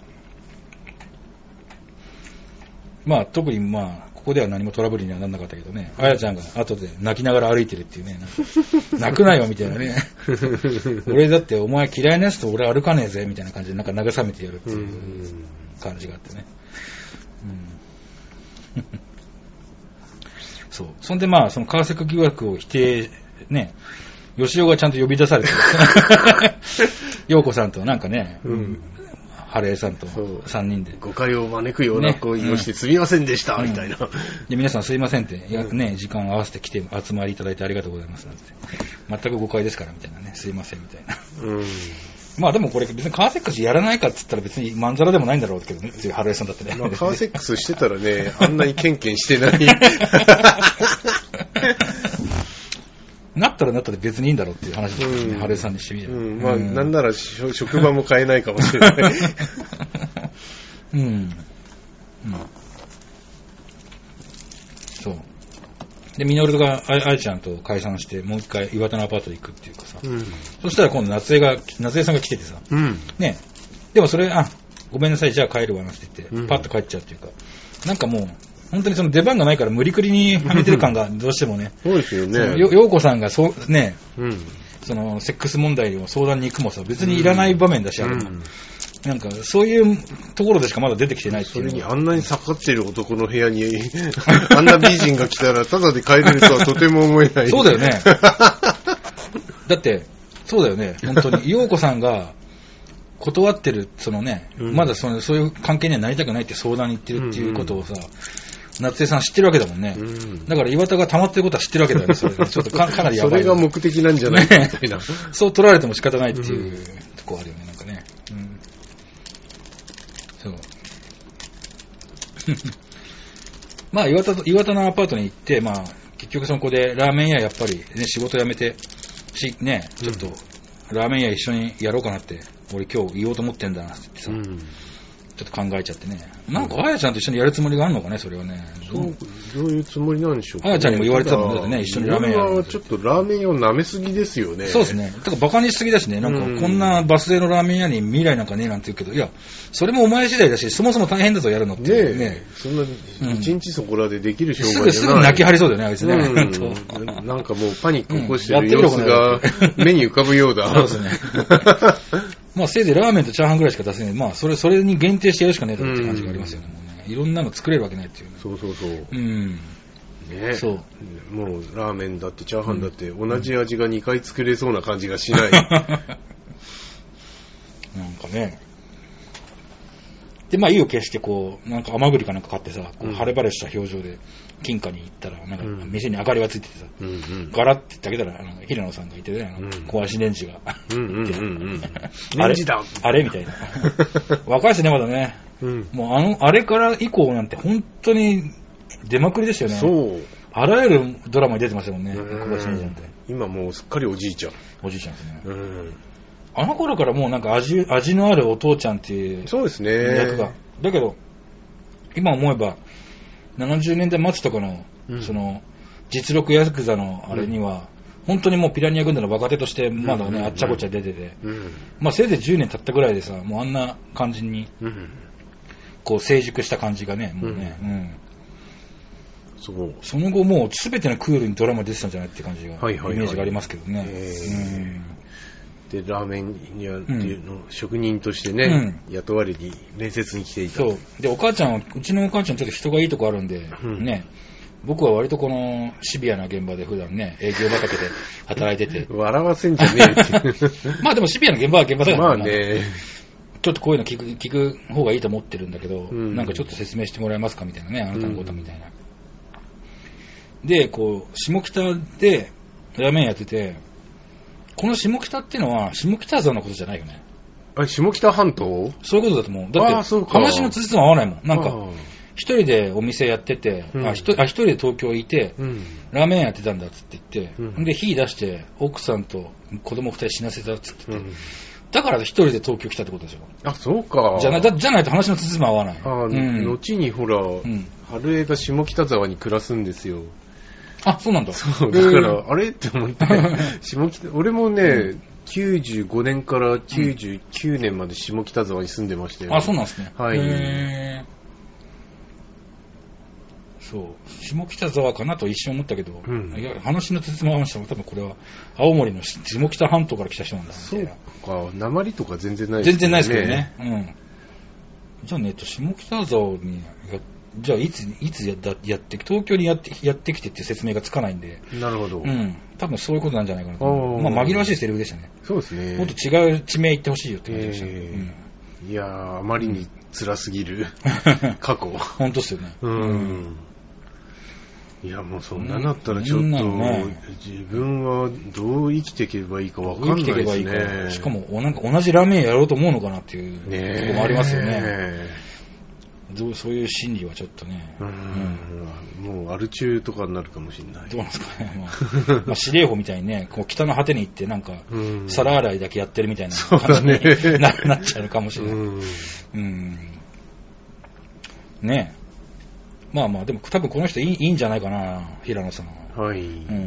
まあ、特にまあ、ここでは何もトラブルにはならなかったけどね、あやちゃんが後で泣きながら歩いてるっていうね、なんか泣くなよみたいなね俺だってお前嫌いなやつと俺歩かねえぜみたいな感じでなんか慰めてやるっていう感じがあってね、うん、そう。そんでまあその川崎疑惑を否定ね、吉尾がちゃんと呼び出されて陽子さんとなんかね、うん、ハレーさんとさんにんで誤解を招くような行為をしてすみませんでした、ね、みたいな、うん、 で皆さんすいませんって、うん、ね、時間を合わせて来て集まりいただいてありがとうございますなんて、全く誤解ですからみたいなね、すいませんみたいな、うん、まあでもこれ別にカーセックスやらないかっつったら別にまんざらでもないんだろうけどね、っていうハレーさんだってね、 まあ、カーセックスしてたらねあんなにケンケンしてないなったらなったで別にいいんだろうっていう話ですね、うん、ハレーさんにしてみれば、うん、 まあ、うん、なんなら職場も変えないかもしれないうん、うん、そうでミノルがあやちゃんと解散してもう一回岩田のアパートに行くっていうかさ、うん、そしたら今度夏江が夏江さんが来ててさ、うん、ね、でもそれあごめんなさいじゃあ帰るわなんて言って、うん、パッと帰っちゃうっていうか、なんかもう本当にその出番がないから無理くりにはめてる感がどうしてもね。 そうですよね。 ようこさんがそうね、うん、そのセックス問題を相談に行くもさ別にいらない場面だし、うん、あれも、うん、なんかそういうところでしかまだ出てきてないっていう。 それにあんなに盛っている男の部屋にあんな美人が来たらただで帰れるとはとても思えない。 そうだよね。だってそうだよね。本当にようこさんが断ってるそのね、うん、まだそのそういう関係にはなりたくないって相談に行ってるっていうことをさ。うんうん、夏江さん知ってるわけだもんね、うん、だから岩田が溜まってることは知ってるわけだよね、それちょっと か, かなりやばい、 それが目的なんじゃないかみたいな、ね、 そう取られても仕方ないっていう、うん、とこあるよね、なんかね、うん、そうまあ岩田と岩田のアパートに行って、まあ結局そこでラーメン屋やっぱり、ね、仕事辞めてしね、ちょっとラーメン屋一緒にやろうかなって俺今日言おうと思ってんだなって言ってさ、うん、ちょっと考えちゃってね。なんかあやちゃんと一緒にやるつもりがあるのかね、それはね。 どう、どういうつもりなんでしょうか、 ね。あやちゃんにも言われてたもんだってね、一緒にラーメン屋。 はちょっとラーメン屋を舐めすぎですよね。 そうですね。だからバカにしすぎだしね。なんかこんなバス停のラーメン屋に未来なんかねえなんて言うけど、いや、それもお前次第だし、そもそも大変だぞやるのって、ね。 ねえ。そんな一日そこらでできる商売じゃない。 すぐすぐ泣き張りそうだよね、あいつね。 うん、なんかもうパニック起こしてる様子が目に浮かぶようだ。 そうですね。 まあせいぜいラーメンとチャーハンぐらいしか出せない。まあそれ、それに限定してやるしかねえだろって感じがありますよね。もうね、いろんなの作れるわけないっていう、ね。 そうそうそう。 うん。 ね、そう。もうラーメンだってチャーハンだって同じ味がにかい作れそうな感じがしない。うん、なんかね。で、まあ、意を決してこう、なんか甘栗かなんか買ってさ、こう晴れ晴れした表情で金貨に行ったら、なんか店に明かりがついててさ、うんうん、ガラッて言ってあげたら、あの平野さんがいてね、あの、うん、壊しレンジが。うんうんうんうん、レンジだあれみたいな。若いですね、まだね。うん、もうあの、あれから以降なんて本当に出まくりでしたよね。そう。あらゆるドラマに出てましたもんね、小林レンジなんて。 今もうすっかりおじいちゃん。 おじいちゃんですね。うんあの頃からもうなんか 味, 味のあるお父ちゃんっていうそうですね役が。だけど、今思えば、ななじゅうねんだい末とかの、うん、その、実力ヤクザのあれには、うん、本当にもうピラニア軍団の若手としてまだね、うん、あっちゃこっちゃ出てて、うん、まあせいぜいじゅうねん経ったぐらいでさ、もうあんな感じに、うん、こう成熟した感じがね、もうね、うんうんそう。その後もう全てのクールにドラマ出てたんじゃないって感じが、はいはいはい、イメージがありますけどね。うんでラーメン屋っていうの、うん、職人としてね、うん、雇われに面接に来ていた。 そうでお母ちゃんはうちのお母ちゃんちょっと人がいいとこあるんで、うん、ね僕は割とこのシビアな現場で普段ね営業畑で働いてて笑わせんじゃねえってまあでもシビアな現場は現場だからまあねちょっとこういうの聞く聞く方がいいと思ってるんだけど、うん、なんかちょっと説明してもらえますかみたいなねあなたのことみたいな、うん、でこう下北でラーメンやっててこの下北っていうのは下北沢のことじゃないよね。 あ、下北半島？ そういうことだと思う。だって話のつじつま合わないもん。なんか一人でお店やってて、うん、あ一人で東京いて、うん、ラーメンやってたんだっつって言って、うん、で火出して奥さんと子供二人死なせたっつってて、うん、だから一人で東京来たってことでしょ。 あ、そうか。 じゃないじゃないと話のつじつま合わない。 あ、うん、後にほら、うん、春江が下北沢に暮らすんですよ。 あ、そうなんだ。 そう、だから、あれって思って、下北、俺もね、うん、きゅうじゅうごねんからきゅうじゅうきゅうねんまで下北沢に住んでましたよ、ね。 あ、そうなんですね。 はい。 へそう。下北沢かなと一瞬思ったけど、うん、いや、話のつつま話したの多分これは、青森の下北半島から来た人なんだみたいな。 そうか、訛りとか全然ないですね。全然ないですけどね。うん。じゃあね、下北沢に、じゃあいついつややって東京にやってやってきてって説明がつかないんで。 なるほど。 うん。多分そういうことなんじゃないかなと。まあ紛らわしいセリフでしたね。 そうですね。 もっと違う地名言ってほしいよって感じでした、えーうん。いやーあまりに辛すぎる過去。 本当ですよね。 うん。うん、いやもうそんななったらちょっと、ね、自分はどう生きていけばいいかわかんないですね。生きていけばいいか。 しかもなんか同じラーメンやろうと思うのかなっていうところもありますよね。そういう心理はちょっとね、うんうん、もうアル中とかになるかもしれない。 どうなんですかね、まあ、まあ司令補みたいにね、こう北の果てに行ってなんか、うん、皿洗いだけやってるみたいな感じに な, ね、なっちゃうかもしれない。うんうん、ねえ、まあまあでも多分この人い い, いいんじゃないかな、平野さんは。はい。うん、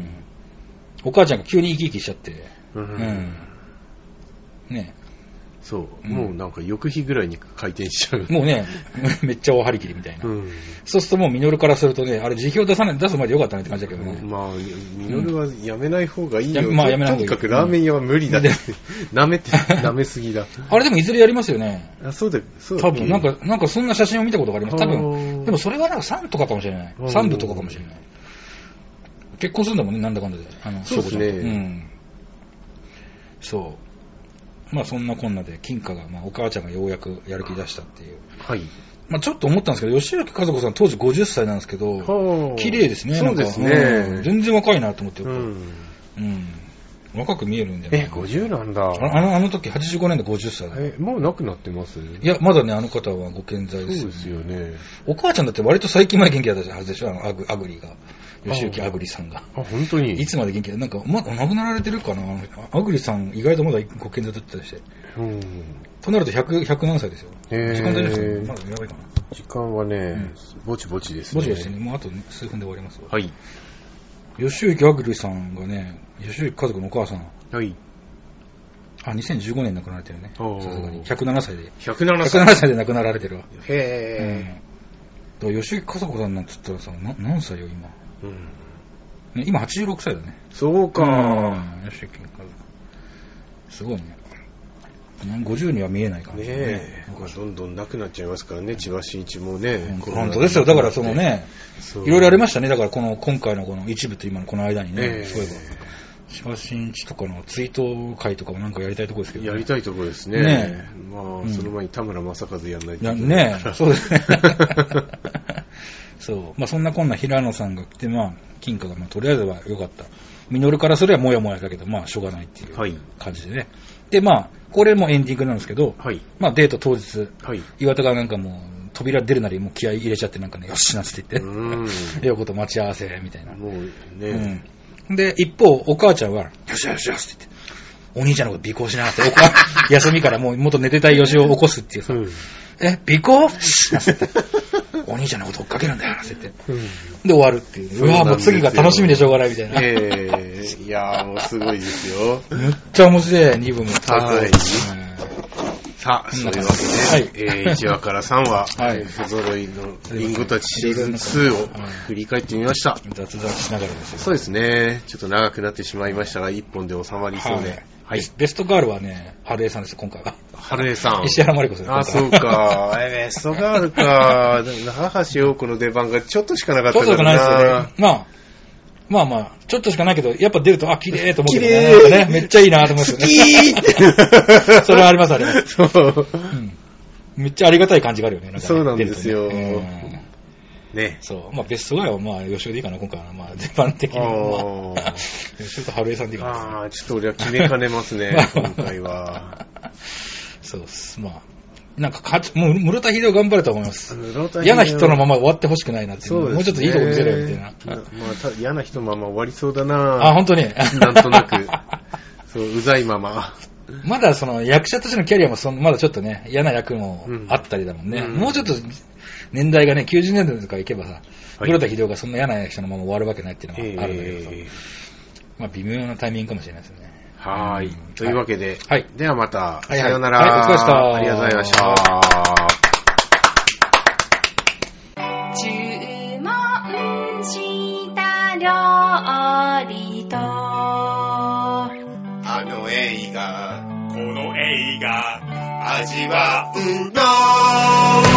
お母ちゃんが急に生き生きしちゃって、うん、うん、ねえ。 そう、うん、もうなんか翌日ぐらいに回転しちゃう。 もうね、めっちゃ大張り切りみたいな。うん、そうするともうミノルからするとね、あれ辞表出さない、出すまでよかったねって感じだけどね。 うん、まあ、ミノルはやめない方がいいよ。うん、まあやめない方がいい。とにかくラーメン屋は無理だって。舐めて、舐めすぎだ。 あれでもいずれやりますよね。 あ、そうだ、そうだ。多分、なんか、なんかそんな写真を見たことがあります。多分、でもそれはなんかさんとかかもしれない。さん部とかかもしれない。結婚するんだもんね、なんだかんだで。あの、 そうですね。 うん。そう。まあそんなこんなで金貨が、まあ、お母ちゃんがようやくやる気出したっていう。はい。まあちょっと思ったんですけど、吉明和子さん当時ごじゅっさいなんですけど、綺麗ですね。 そうですね、 うん。全然若いなと思って、うん、うん。若く見えるんで、 ね。え、ごじゅうなんだ。 あの、あの時はちじゅうごねんでごじゅっさいだ。 え、もう亡くなってます？ いや、まだね、あの方はご健在ですよ、ね。 そうですよね。 お母ちゃんだって割と最近まで元気だったはずでしょ、あのアグ、アグリが。吉行あぐりさんが。 あ、本当にいつまで元気だなんか、まだ亡くなられてるかなあぐりさん、意外とまだご健在だったりして。うん。となるとひゃく、ひゃく何歳ですよ。へー。時間大丈夫ですか？まだやばいかな。 時間はね、うん、ぼちぼちですね。 ぼちぼちですね。もうあと、ね、数分で終わりますわ。 はい。 吉行あぐりさんがね、吉行家族のお母さん。 はい。 あ、にせんじゅうごねん亡くなられてるね。さすがに。ひゃくななさいで。 ひゃくななさい。 ひゃくななさいで亡くなられてるわ。 へー。うん。だから吉行家族さんなんて言ったらさ、な何歳よ、今。うん。ね、今はちじゅうろくさいだね。 そうか。 うん。よし、すごいね。 ごじゅうには見えないからね。ねえ。どんどんなくなっちゃいますからね、千葉真一もね。 本当ですよ。だからそのね、いろいろありましたね。だからこの、今回のこの一部と今のこの間にね、えー、そういえば。千葉真一とかのツイート会とかもなんかやりたいところですけど、ね、 やりたいところですね。ねまあ、うん、その前に田村正和やんないといけない。 ねえ、そうですね。そう。まあそんなこんな平野さんが来て、まあ、金貨がまあとりあえずは良かった。ミノルからすればもやもやだけど、まあしょうがないっていう感じでね。はい、で、まあ、これもエンディングなんですけど、はい、まあデート当日、はい、岩田がなんかもう扉出るなりもう気合い入れちゃってなんかね、よしなんつって言って、横と待ち合わせみたいな。もうね。うん、で、一方、お母ちゃんは、よしよしよしって言って、お兄ちゃんのこと尾行しながらって、休みからもう元寝てたいよしを起こすっていうさ、うん、え、尾行お兄ちゃんのこと追っかけるんだよ、って言って。うん、で、終わるっていう。うわ、もう次が楽しみでしょうがないみたいな。 えー、いやーもうすごいですよ。 めっちゃ面白い、に部も。 はい。さあ、そういうわけで、はい、えー、いちわからさんわ、はい、不揃いのリンゴたちシーズンツーを振り返ってみました。 雑談しながらですよ。 そうですね。ちょっと長くなってしまいましたが、いっぽんで収まりそうで。はいはい、ベストガールはね、春江さんですよ、今回は。 春江さん。 石原まりこさんです。 あ、そうか。ベストガールか。母橋陽子の出番がちょっとしかなかったからな。 ちょっとしかないですよね。まあ、まあまあ、ちょっっとしかないけど、やっぱ出ると、あ、綺麗と思うけどね。綺麗ね。めっちゃいいなと思いますよね。好きーそれはあります、あります。そう、うん。めっちゃありがたい感じがあるよね。なんかねそうなんですよ。 ね。ねそう。まあ、ベストガイは、まあ、吉尾でいいかな、今回は。まあ、全般的に。まあ、吉尾と春江さんでいいかな。 ああ、ちょっと俺は決めかねますね、今回は。 そうです。まあ。なんかか、もう、室田秀夫頑張ると思います。嫌な人のまま終わってほしくないなっていう。そうですね、もうちょっといいとこ見せろよ、みたいな。まあ、 た嫌な人のまま終わりそうだなあ、本当に。 なんとなく。そう、うざいまま。 まだその役者としてのキャリアもそのまだちょっとね、嫌な役もあったりだもんね。うん、もうちょっと年代がね、きゅうじゅうねんだいとか行けばさ、室、はい、田秀夫がそんな嫌な役者のまま終わるわけないっていうのがあるんだけどさ、えー、まあ微妙なタイミングかもしれないですよね。 はい、うん。というわけで、 はい、 ではまた、 はいはい、 さようなら。 はい、お疲れ様でした。 ありがとうございました。 注文した料理と、 あの映画、 この映画、 味わうの